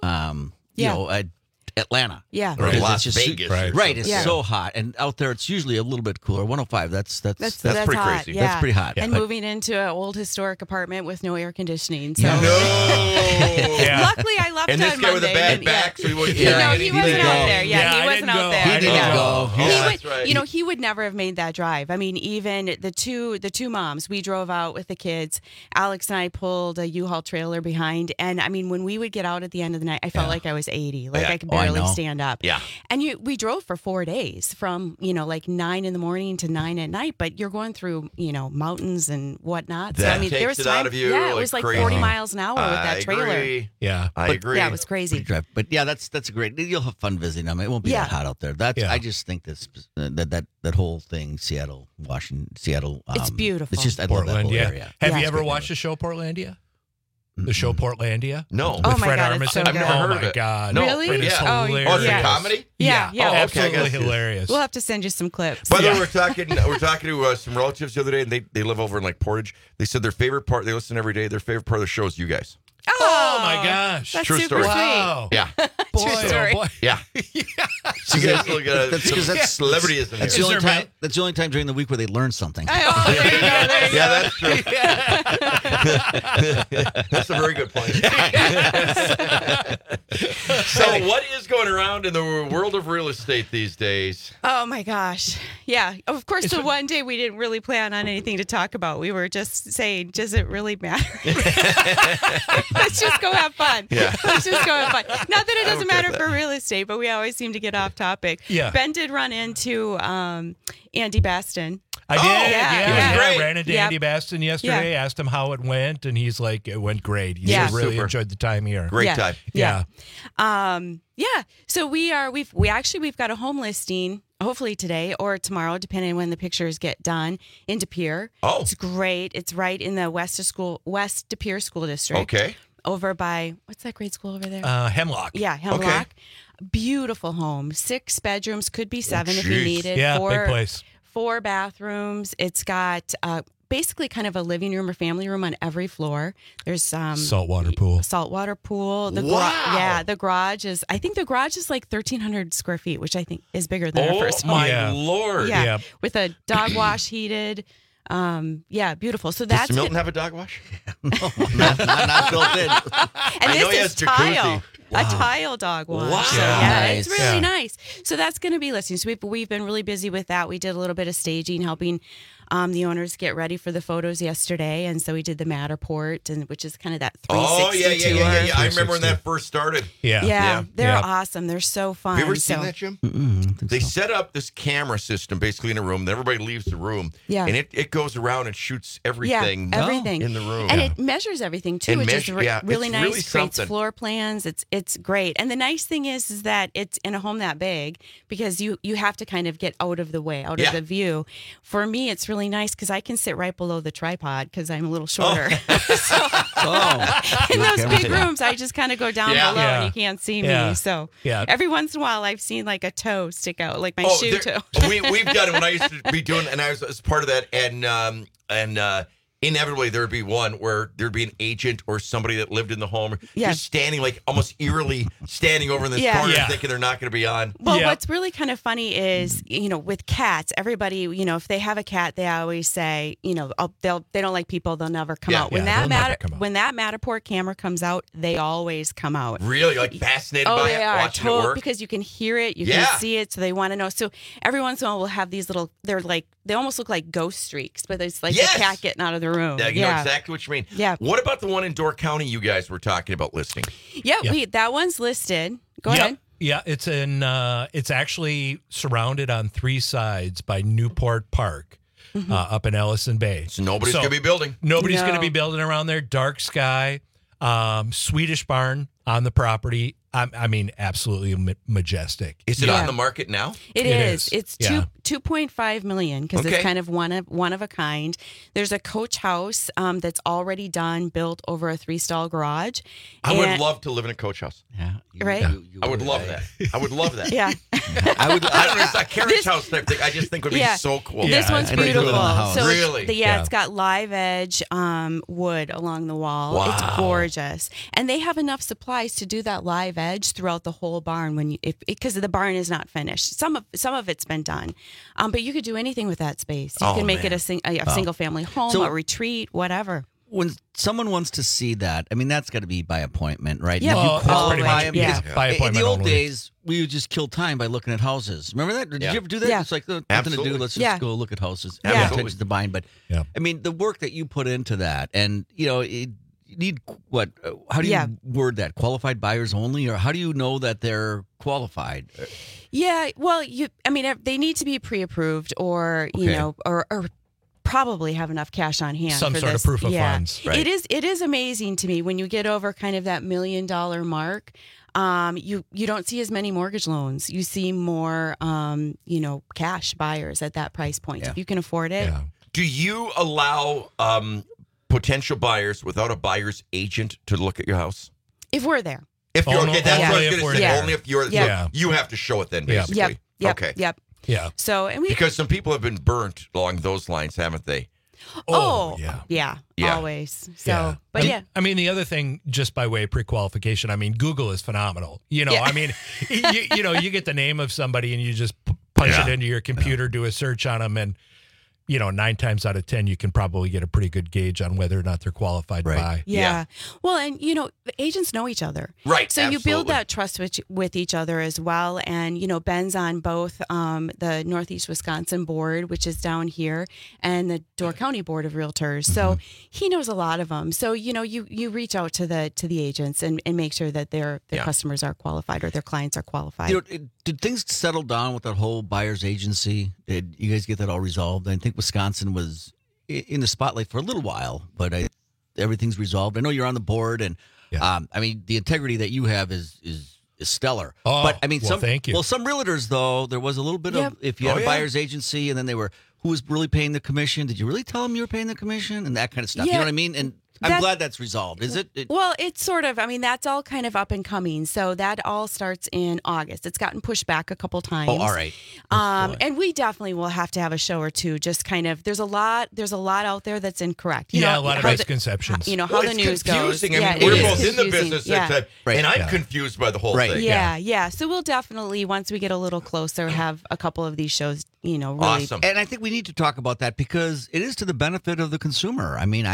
Atlanta. Yeah. Or Because Las it's just Vegas. Right. It's Yeah. so hot. And out there, it's usually a little bit cooler. 105, that's pretty hot, crazy. Yeah. That's pretty hot. And But- moving into an old historic apartment with no air conditioning. So Yeah. luckily, I left And this on guy with a Monday, bad and- back, so he wouldn't Yeah. hear No, anything. he wasn't didn't out go. there. Yeah, Yeah, he I wasn't didn't out go. there. I didn't Yeah. go. He Oh, would, that's right. he would never have made that drive. I mean, even the two moms, we drove out with the kids. Alex and I pulled a U-Haul trailer behind, and I mean, when we would get out at the end of the night, I felt like I was 80, like Yeah. I could Oh, I barely know. stand up. Yeah. And we drove for 4 days, from like 9 in the morning to 9 at night. But you're going through mountains and whatnot. So That I mean, there takes was it time. out of you Yeah, it like was like crazy. 40 miles an hour with that I trailer. agree. Yeah. I agree. Yeah, it was crazy. drive. But yeah, that's a great. You'll have fun visiting them. It won't be Yeah. that hot out there. I just think that whole thing, Seattle, Washington, Seattle. It's beautiful. It's just I love that Portland, whole yeah. area. Have Yeah. you ever watched the show Portlandia? The show Portlandia? No. With Oh my Fred God, it's so Armisen? good. I've never heard Oh of my it. God. No. Really? It is Yeah. Oh, hilarious. Oh, it's Yeah. a comedy? Yeah, yeah. Oh, okay, I Absolutely got you. hilarious. We'll have to send you some clips. By the way, we're talking to some relatives the other day, and they live over in like Portage. They said their favorite part, they listen every day, their favorite part of the show is you guys. Oh my gosh. That's True super story. sweet. Wow. Yeah. Boy, True story. oh boy. Yeah. So you guys look at That's 'cause that's- celebrity is in That's here. the only time. That's the only time during the week where they learn something. Oh, there you go. There you Yeah, go. that's true. That's a very good point. So, what is going around in the world of real estate these days? Oh my gosh. Yeah. Of course, the one day we didn't really plan on anything to talk about. We were just saying, does it really matter? Let's just go have fun. Yeah. Let's just go have fun. Not that it doesn't matter for real estate, but we always seem to get off topic. Yeah. Ben did run into Andy Baston. I did. yeah. I ran into Yep. Andy Baston yesterday, asked him how it went, and he's like, it went great. He Yeah. really Super. enjoyed the time here. Great Yeah. time. Yeah. Yeah. So we've got a home listing hopefully today or tomorrow, depending on when the pictures get done, in De Pere. Oh. It's great. It's right in the West De Pere School District. Okay. Over by, what's that grade school over there? Hemlock. Yeah, Hemlock. Beautiful home. 6 bedrooms, could be 7 if you Jeez. needed. Yeah, big place. 4 bathrooms. It's got basically kind of a living room or family room on every floor. There's saltwater pool. Saltwater pool. Wow. The garage is. I think the garage is like 1,300 square feet, which I think is bigger than our first home. Oh my Lord! Yeah, with a dog wash heated. Beautiful. So that's Does Milton have a dog wash? not built in. And I know he this has is tile. jacuzzi. A tile dog wash. Wow. So, yeah, Nice. it's really nice. So that's going to be listing. So we've been really busy with that. We did a little bit of staging, helping the owners get ready for the photos yesterday, and so we did the Matterport, and which is kind of that 360 tour. Yeah. I remember when that first started. Yeah, they're awesome. They're so fun. Have you ever seen that, Jim? They set up this camera system basically in a room. Then everybody leaves the room. Yeah. And it goes around and shoots everything, everything in the room. And it measures everything too, And which measure- is yeah, really it's nice. really Creates something. floor plans. It's great. And the nice thing is that it's in a home that big because you have to kind of get out of the way, out of the view. For me, it's really nice because I can sit right below the tripod because I'm a little shorter. In those big rooms, I just kind of go down below and you can't see me. So every once in a while, I've seen like a toe stick out, like my shoe toe. We've done it when I used to be doing, and I was as part of that, and inevitably there would be one where there'd be an agent or somebody that lived in the home just standing, like almost eerily standing over in this corner, thinking they're not going to be on. Well, what's really kind of funny is, with cats, everybody, if they have a cat, they always say, they don't like people, they'll never come out. When that Matterport camera comes out, they always come out. Really, like fascinated by they it, are, watching it work. Because you can hear it, you can see it, so they want to know. So every once in a while, we'll have these little. They almost look like ghost streaks, but it's like the cat getting out of the room. Yeah, you know exactly what you mean. Yeah. What about the one in Door County you guys were talking about listing? That one's listed. Go ahead. Yeah, it's actually surrounded on 3 sides by Newport Park. Up in Ellison Bay. So nobody's going to be building. Nobody's going to be building around there. Dark sky, Swedish barn on the property. I mean, absolutely majestic. Is it on the market now? It is. It's $2.5 million because it's kind of one of a kind. There's a coach house that's already done, built over a 3-stall garage. I would love to live in a coach house. Yeah, right. I would love that. I would love that. Yeah. I don't know. It's a carriage house type thing. I just think would be so cool. This one's beautiful. So really? It's got live edge wood along the wall. Wow. It's gorgeous, and they have enough supplies to do that live edge throughout the whole barn because the barn is not finished. Some of it's been done, but you could do anything with that space. You can make it a single family home, a retreat, whatever. When someone wants to see that, I mean, that's got to be by appointment, right? Yeah, you qualify them. By appointment. In the old only. days, we would just kill time by looking at houses. Remember that? Did you ever do that? Yeah. It's like nothing to do. Let's just go look at houses. Yeah. Attention to buying. But I mean, the work that you put into that, and you need what? How do you word that? Qualified buyers only, or how do you know that they're qualified? Yeah, well, they need to be pre-approved, or or probably have enough cash on hand. Some for sort this. of proof of funds. Right. It is amazing to me when you get over kind of that $1 million mark. You don't see as many mortgage loans. You see more, cash buyers at that price point. If you can afford it. Yeah. Do you allow potential buyers without a buyer's agent to look at your house? If we're there. If you're that's what I was going to say. Only if you're you have to show it then, basically. Yep. Okay. Yep. Yeah. So because some people have been burnt along those lines, haven't they? Yeah. Always. So, but I mean, the other thing, just by way of pre-qualification, I mean, Google is phenomenal. I mean, you get the name of somebody and you just punch it into your computer, do a search on them, and 9 times out of 10, you can probably get a pretty good gauge on whether or not they're qualified to buy. Yeah. Well, and the agents know each other. Right. So you build that trust with each other as well. And, Ben's on both the Northeast Wisconsin board, which is down here, and the Door County Board of Realtors. So he knows a lot of them. So, you reach out to the agents and make sure that their customers are qualified or their clients are qualified. Did things settle down with that whole buyer's agency? Did you guys get that all resolved? I think Wisconsin was in the spotlight for a little while, but everything's resolved. I know you're on the board, and I mean, the integrity that you have is stellar. Oh, but I mean, thank you. Well, some realtors though, there was a little bit of if you had a buyer's agency, and then who was really paying the commission? Did you really tell them you were paying the commission and that kind of stuff? You know what I mean? And I'm glad that's resolved. Is it? Well, it's sort of. I mean, that's all kind of up and coming. So that all starts in August. It's gotten pushed back a couple times. Oh, all right. And we definitely will have to have a show or two. Just kind of. There's a lot out there that's incorrect. You know, a lot of misconceptions. How the news goes. I mean, we're both in the business, Yeah. and I'm confused by the whole thing. Yeah. So we'll definitely, once we get a little closer, have a couple of these shows. Really. Awesome. And I think we need to talk about that because it is to the benefit of the consumer. I mean,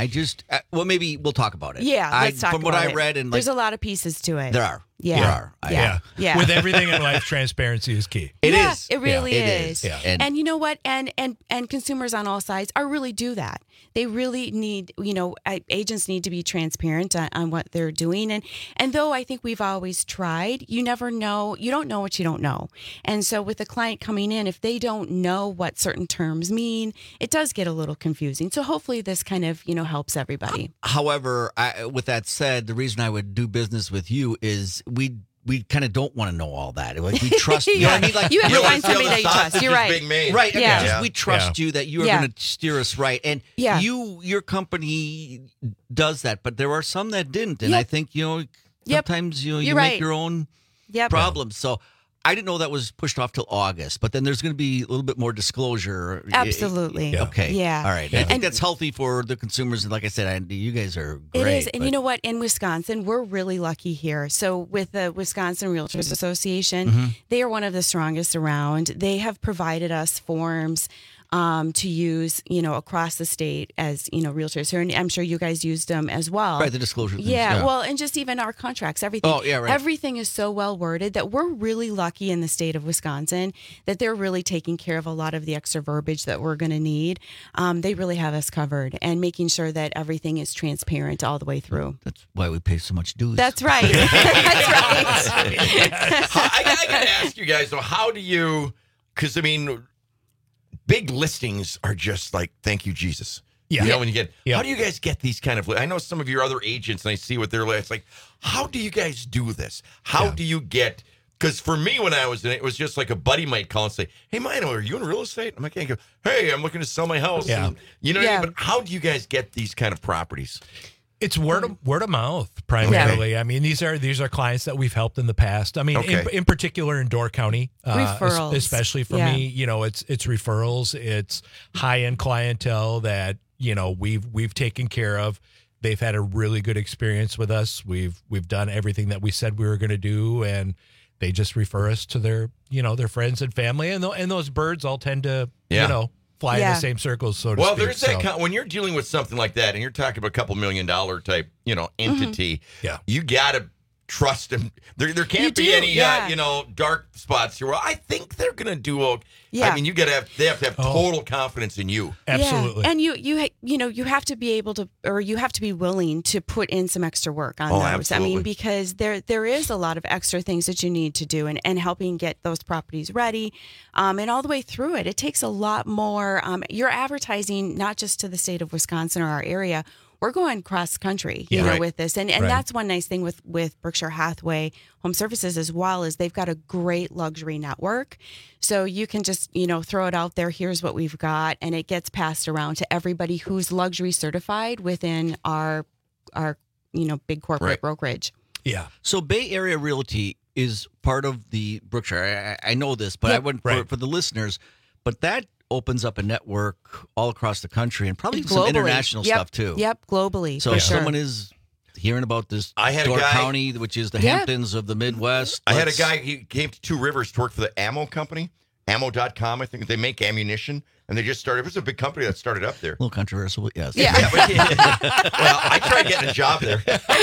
maybe we'll talk about it. Yeah, let's talk from about what it. I read, and there's a lot of pieces to it. There are. Yeah. Yeah. With everything in life, transparency is key. It is. It really is. Yeah. And you know what? And consumers on all sides really do that. They really need, agents need to be transparent on what they're doing. And though I think we've always tried, you never know. You don't know what you don't know. And so with the client coming in, if they don't know what certain terms mean, it does get a little confusing. So hopefully this kind of, helps everybody. However, with that said, the reason I would do business with you is we kind of don't want to know all that. Like we trust you. I mean, like you have to find somebody that you trust. You're right. Right. Yeah. We trust you that you are going to steer us right. And your company does that, but there are some that didn't. And I think, sometimes you make your own problems. So I didn't know that was pushed off till August, but then there's going to be a little bit more disclosure. Absolutely. Okay. Yeah. All right. I think that's healthy for the consumers. And like I said, you guys are great. It is. And you know what? In Wisconsin, we're really lucky here. So with the Wisconsin Realtors Association, they are one of the strongest around. They have provided us forms to use, across the state as, realtors here. And I'm sure you guys used them as well. Right, the disclosure things. Yeah, well, and just even our contracts, everything. Oh, yeah, right. Everything is so well worded that we're really lucky in the state of Wisconsin that they're really taking care of a lot of the extra verbiage that we're going to need. They really have us covered and making sure that everything is transparent all the way through. That's why we pay so much dues. That's right. That's right. I got to ask you guys, though, how do you, because, I mean, big listings are just like, thank you, Jesus. Yeah. When you get, how do you guys get these kind of, I know some of your other agents and I see what they're like. It's like, how do you guys do this? How do you get, because for me, when I was in it, it was just like a buddy might call and say, hey, Mino, are you in real estate? I'm like, hey, I'm looking to sell my house. Yeah. And, what I mean? But how do you guys get these kind of properties? It's word of mouth primarily. Okay. I mean, these are clients that we've helped in the past. I mean, in particular in Door County, referrals, especially for me. It's referrals. It's high end clientele that we've taken care of. They've had a really good experience with us. We've done everything that we said we were going to do, and they just refer us to their their friends and family. And those birds all tend to fly in the same circles, so to speak. Well, there's that when you're dealing with something like that, and you're talking about a $2 million type, entity. You got to trust them. There can't be any dark spots here. Well, I think they're going to do okay. I mean, they have to have total confidence in you. Absolutely. Yeah. And you have to be able to, or you have to be willing to put in some extra work on those. Absolutely. I mean, because there is a lot of extra things that you need to do and helping get those properties ready. And all the way through it takes a lot more. You're advertising not just to the state of Wisconsin or our area. We're going cross country, with this. And that's one nice thing with Berkshire Hathaway Home Services as well, is they've got a great luxury network. So you can just, throw it out there. Here's what we've got. And it gets passed around to everybody who's luxury certified within our big corporate brokerage. Yeah. So Bay Area Realty is part of the Berkshire. I know this, but I wouldn't for the listeners, but that opens up a network all across the country and probably some international stuff too. Yep, globally. So if someone is hearing about this Door County, which is the Hamptons of the Midwest. I had a guy, he came to Two Rivers to work for the ammo company, ammo.com. I think they make ammunition. And they just started. It was a big company that started up there. A little controversial, yes. Yeah. Well, I tried getting a job there.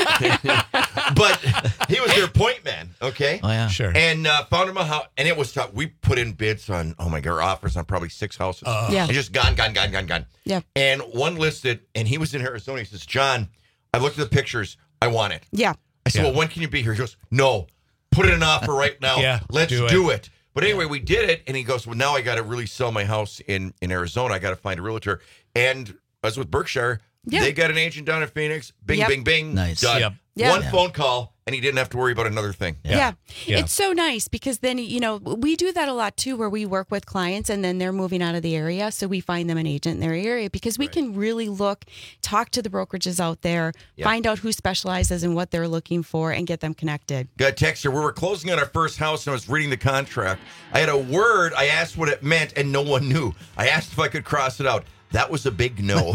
But he was their point man, okay? Oh, yeah. Sure. And found him a house. And it was tough. We put in bids on, offers on probably 6 houses. And just gone. Yeah. And one listed, and he was in Arizona. He says, John, I looked at the pictures. I want it. Yeah. I said, well, when can you be here? He goes, no, put in an offer right now. Let's do it. But anyway, we did it, and he goes, well, now I got to really sell my house in Arizona. I got to find a realtor. And as with Berkshire, they got an agent down in Phoenix. Bing, bing, bing. Nice. Done. Yep. One phone call, and he didn't have to worry about another thing. Yeah. It's so nice because then, we do that a lot too, where we work with clients and then they're moving out of the area. So we find them an agent in their area because we can really talk to the brokerages out there, find out who specializes in what they're looking for and get them connected. Got a text here. We were closing on our first house and I was reading the contract. I had a word. I asked what it meant and no one knew. I asked if I could cross it out. That was a big no.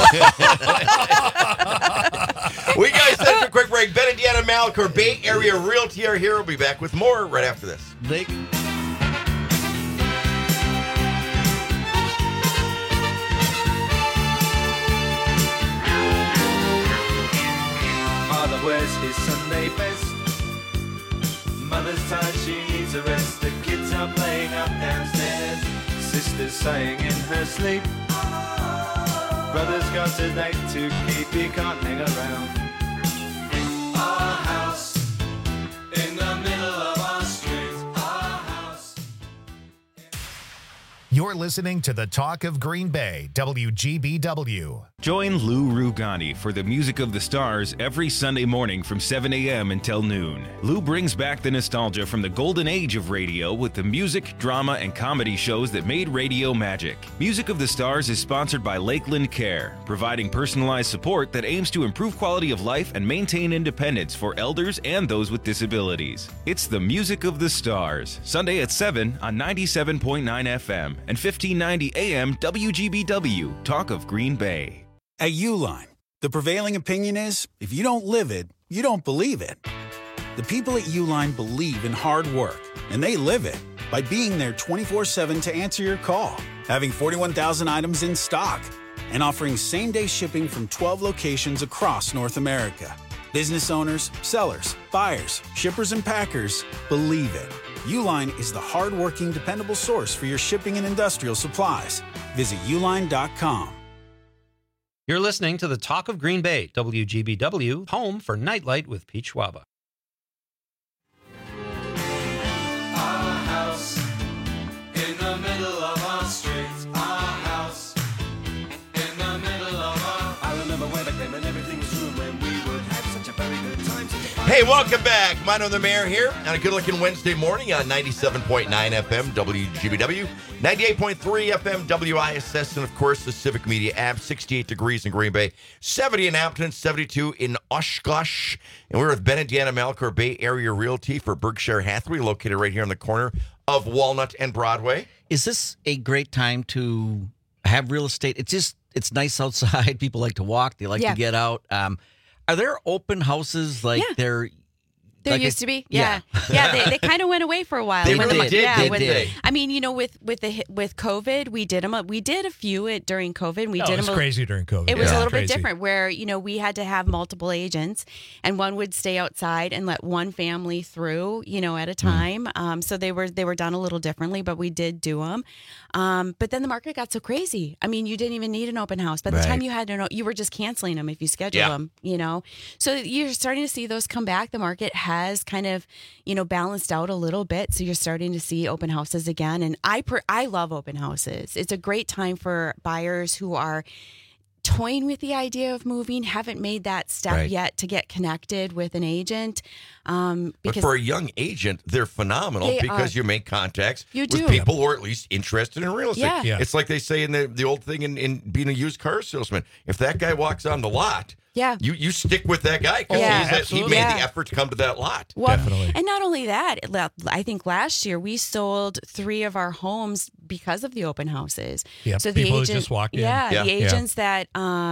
We guys set for a quick break. Ben and Deanna Malcor, Bay Area Realty are here. We'll be back with more right after this. Father wears his Sunday best. Mother's tired, she needs a rest. The kids are playing up downstairs. Sister's sighing in her sleep. Brother's got a date to keep, he can't hang around. Our house in the middle of our street. Our house. You're listening to the Talk of Green Bay, WGBW. Join Lou Rugani for the Music of the Stars every Sunday morning from 7 a.m. until noon. Lou brings back the nostalgia from the golden age of radio with the music, drama, and comedy shows that made radio magic. Music of the Stars is sponsored by Lakeland Care, providing personalized support that aims to improve quality of life and maintain independence for elders and those with disabilities. It's the Music of the Stars, Sunday at 7 on 97.9 FM and 1590 AM WGBW, Talk of Green Bay. At Uline, the prevailing opinion is, if you don't live it, you don't believe it. The people at Uline believe in hard work, and they live it by being there 24/7 to answer your call, having 41,000 items in stock, and offering same-day shipping from 12 locations across North America. Business owners, sellers, buyers, shippers, and packers believe it. Uline is the hard-working, dependable source for your shipping and industrial supplies. Visit uline.com. You're listening to the Talk of Green Bay, WGBW, home for Nightlight with Pete Schwaba. Our house in the middle of our street. Our house in the middle of our... I remember when I came and everything was room when we would have such a very good time. Hey, welcome back. Mano the Mayor here on a good-looking Wednesday morning on 97.9 FM WGBW, 98.3 FM WISS, and, of course, the Civic Media app. 68 degrees in Green Bay, 70 in Appleton, 72 in Oshkosh. And we're with Ben and Deanna Malcor, Bay Area Realty for Berkshire Hathaway, located right here on the corner of Walnut and Broadway. Is this a great time to have real estate? It's nice outside. People like to walk. They like to get out. Are there open houses There like used to be, yeah. They kind of went away for a while. They really did. Yeah, they did. I mean, with COVID, we did them. We did a few during COVID. We did it was them. Crazy during COVID. It was a little bit different, where we had to have multiple agents, and one would stay outside and let one family through, at a time. So they were done a little differently, but we did do them. But then the market got so crazy. I mean, you didn't even need an open house. By the time you had to know, you were just canceling them if you scheduled them. So you're starting to see those come back. The market has kind of, balanced out a little bit. So you're starting to see open houses again. And I love open houses. It's a great time for buyers who are toying with the idea of moving, haven't made that step yet to get connected with an agent. But for a young agent, they're phenomenal because you make contacts with people who are at least interested in real estate. Yeah. It's like they say in the old thing in being a used car salesman. If that guy walks on the lot, you stick with that guy because he made the effort to come to that lot. Well, definitely. And not only that, I think last year we sold 3 of our homes because of the open houses. Yep. So the people agent, who just walk in. the agents that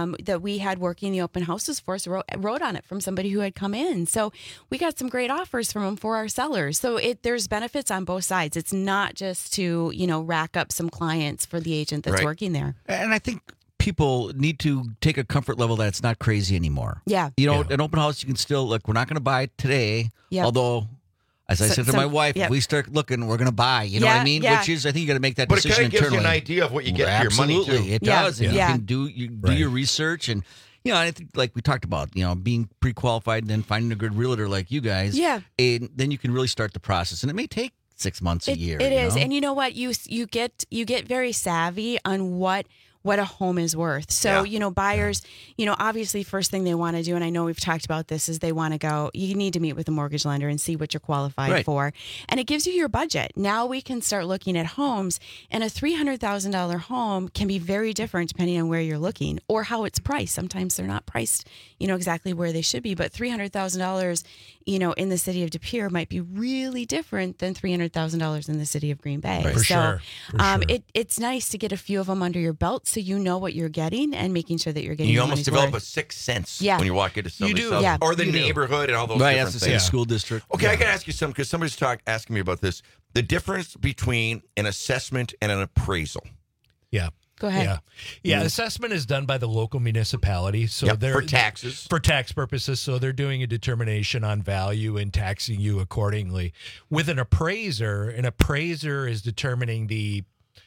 we had working the open houses for us wrote on it from somebody who had come in. So we got some great offers from them for our sellers. So there's benefits on both sides. It's not just to rack up some clients for the agent that's working there. And I think people need to take a comfort level that it's not crazy anymore. Yeah. An open house, you can still look. We're not going to buy it today. Yep. Although, as I said to my wife, if we start looking, we're going to buy. You know what I mean? Yeah. Which is, I think you got to make that But decision it kind of gives you internally. an idea of what you get for your money, too. Absolutely, it does. And you can do your research. And, I think like we talked about, being pre-qualified and then finding a good realtor like you guys. Yeah. And then you can really start the process. And it may take 6 months, a year. It is. And you know what? You get very savvy on what what a home is worth. So, buyers, obviously first thing they want to do, and I know we've talked about this, is they want to go, you need to meet with a mortgage lender and see what you're qualified for. And it gives you your budget. Now we can start looking at homes, and a $300,000 home can be very different depending on where you're looking or how it's priced. Sometimes they're not priced, exactly where they should be, but $300,000, in the city of De Pere might be really different than $300,000 in the city of Green Bay. For sure. It's nice to get a few of them under your belt so you know what you're getting and making sure that you're getting. You almost develop a sixth sense when you walk into somebody's house or the neighborhood and all those different things. Right, school district. Okay, I got to ask you something because somebody's asking me about this. The difference between an assessment and an appraisal. Yeah. Go ahead. Yeah. Assessment is done by the local municipality. So they're for taxes. For tax purposes. So they're doing a determination on value and taxing you accordingly. With an appraiser is determining the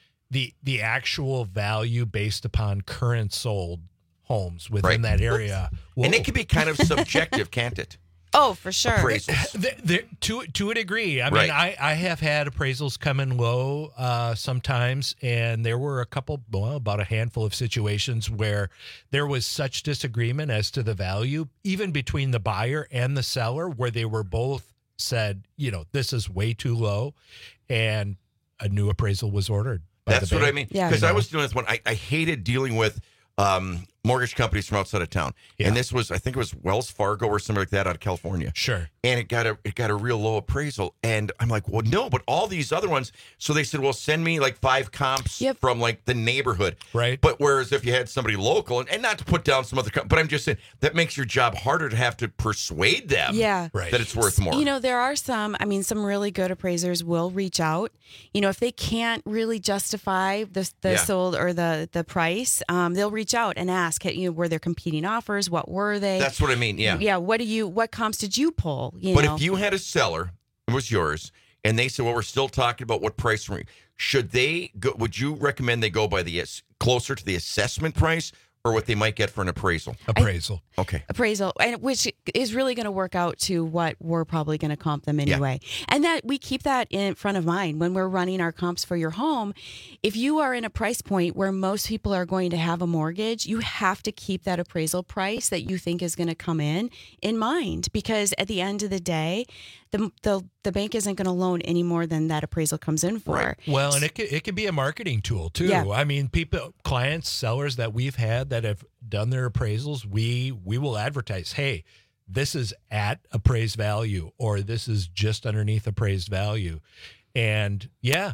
actual value based upon current sold homes within that area. And it can be kind of subjective, can't it? Oh, for sure. Appraisals. To a degree. I mean, I have had appraisals come in low sometimes, and there were about a handful of situations where there was such disagreement as to the value, even between the buyer and the seller, where they were both said, this is way too low, and a new appraisal was ordered. That's what I mean. Because I was doing this one. I hated dealing with mortgage companies from outside of town. And this was, I think it was Wells Fargo or something like that out of California. Sure. And it got a real low appraisal. And I'm like, well, no, but all these other ones. So they said, well, send me like 5 comps from like the neighborhood. Right. But whereas if you had somebody local, and not to put down some other, but I'm just saying that makes your job harder to have to persuade them that it's worth more. There are some really good appraisers will reach out. If they can't really justify the sold or the price, they'll reach out and ask, were there competing offers? What were they? That's what I mean. Yeah. Yeah. What comps did you pull? But if you had a seller, it was yours, and they said, well, we're still talking about what price. Should they go? Would you recommend they go by closer to the assessment price or what they might get for an appraisal? Appraisal. Appraisal, and which is really going to work out to what we're probably going to comp them anyway. And that we keep that in front of mind when we're running our comps for your home. If you are in a price point where most people are going to have a mortgage, you have to keep that appraisal price that you think is going to come in mind, because at the end of the day, the bank isn't going to loan any more than that appraisal comes in for. Right. Well, and it can be a marketing tool too. Yeah. I mean, clients, sellers that we've had that have done their appraisals, we will advertise, hey, this is at appraised value, or this is just underneath appraised value. And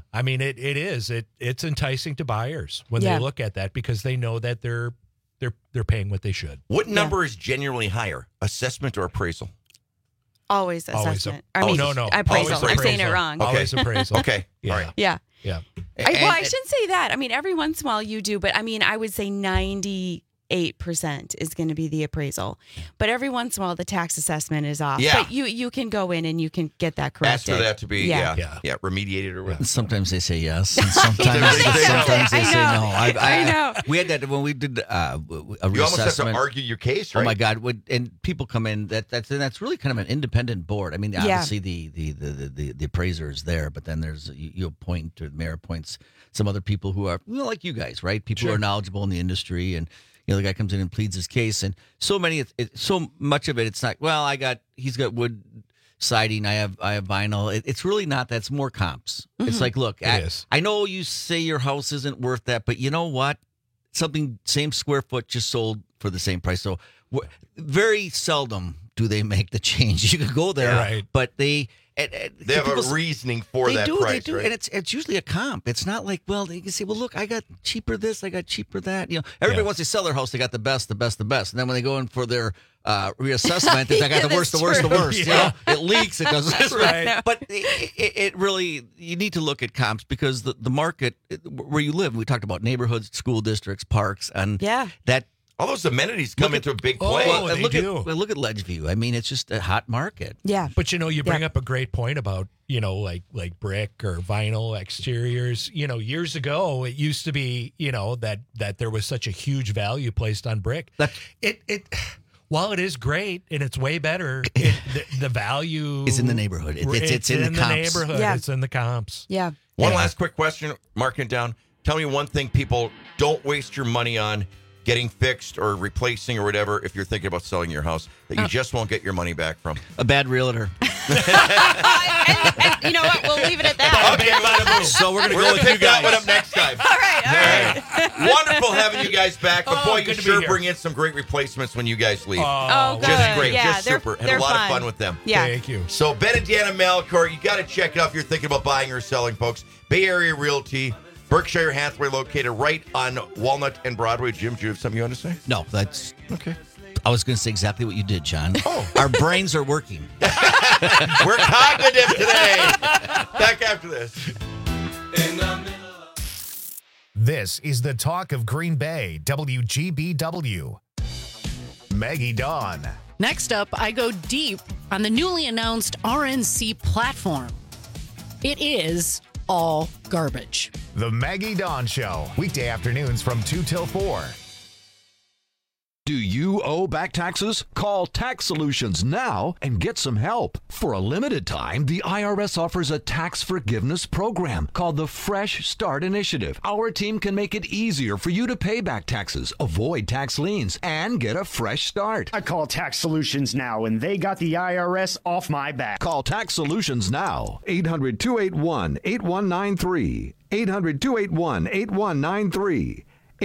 it's enticing to buyers when they look at that, because they know that they're paying what they should. What number is genuinely higher, assessment or appraisal? Always assessment. No. Appraisal. I'm saying it wrong. Always appraisal. Okay. Yeah. All right. Yeah. Yeah. I shouldn't say that. I mean, every once in a while you do, but I would say 98% is going to be the appraisal. But every once in a while the tax assessment is off. Yeah. But you can go in and you can get that corrected. Ask for that to be remediated or whatever. Sometimes they say yes, and sometimes they say no. I know. We had that when we did a reassessment. You almost have to argue your case, right? Oh my God! And people come in. That's really kind of an independent board. I mean, obviously the appraiser is there, but then there's you appoint, or the mayor appoints some other people who are like you guys, right? People who are knowledgeable in the industry, and the guy comes in and pleads his case, and so much of it, it's not. Well, he's got wood siding. I have vinyl. It's really not. That's more comps. Mm-hmm. It's like, look, I know you say your house isn't worth that, but you know what? Something same square foot just sold for the same price. So very seldom do they make the change. You can go there, but they have a reasoning for that price. They do, right? And it's usually a comp. It's not like, well, they can say, well, look, I got cheaper this, I got cheaper that. Everybody wants to sell their house. They got the best. And then when they go in for their reassessment, they got the worst. Yeah. It leaks. It does this. Right. But it really, you need to look at comps, because the market where you live, we talked about neighborhoods, school districts, parks, and that. All those amenities come into a big play. Look at Ledgeview. I mean, it's just a hot market. Yeah. But you bring up a great point about, like brick or vinyl exteriors. Years ago it used to be, that there was such a huge value placed on brick. While it is great and it's way better, the value is in the neighborhood. It's in the comps. Neighborhood. Yeah. It's in the comps. Yeah. One last quick question, marking it down. Tell me one thing people don't waste your money on getting fixed or replacing or whatever if you're thinking about selling your house that you just won't get your money back from. A bad realtor. and you know what? We'll leave it at that. Okay, so we're going to go with pick you guys. that one up next time. All right. Wonderful having you guys back. But boy, you good to sure be here. bring in some great replacements when you guys leave. Oh, good. Just great. Yeah, just super. Had a lot of fun with them. Yeah. Thank you. So Ben and Deanna Malcor, you got to check it out if you're thinking about buying or selling, folks. Bay Area Realty, Berkshire Hathaway, located right on Walnut and Broadway. Jim, do you have something you want to say? No, that's okay. I was going to say exactly what you did, John. Oh. Our brains are working. We're cognitive today. Back after this. This is the Talk of Green Bay, WGBW. Maggie Dawn. Next up, I go deep on the newly announced RNC platform. It is all garbage. The Maggie Dawn Show, weekday afternoons from 2 till 4. Do you owe back taxes? Call Tax Solutions now and get some help. For a limited time, the IRS offers a tax forgiveness program called the Fresh Start Initiative. Our team can make it easier for you to pay back taxes, avoid tax liens, and get a fresh start. I call Tax Solutions now, and they got the IRS off my back. Call Tax Solutions now. 800-281-8193. 800-281-8193.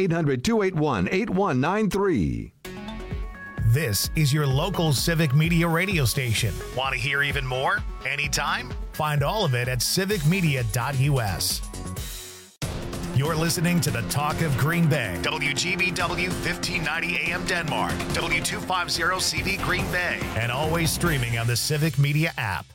800-281-8193. This is your local Civic Media radio station. Want to hear even more? Anytime? Find all of it at civicmedia.us. You're listening to the Talk of Green Bay. WGBW 1590 AM Denmark. W250 CV Green Bay. And always streaming on the Civic Media app.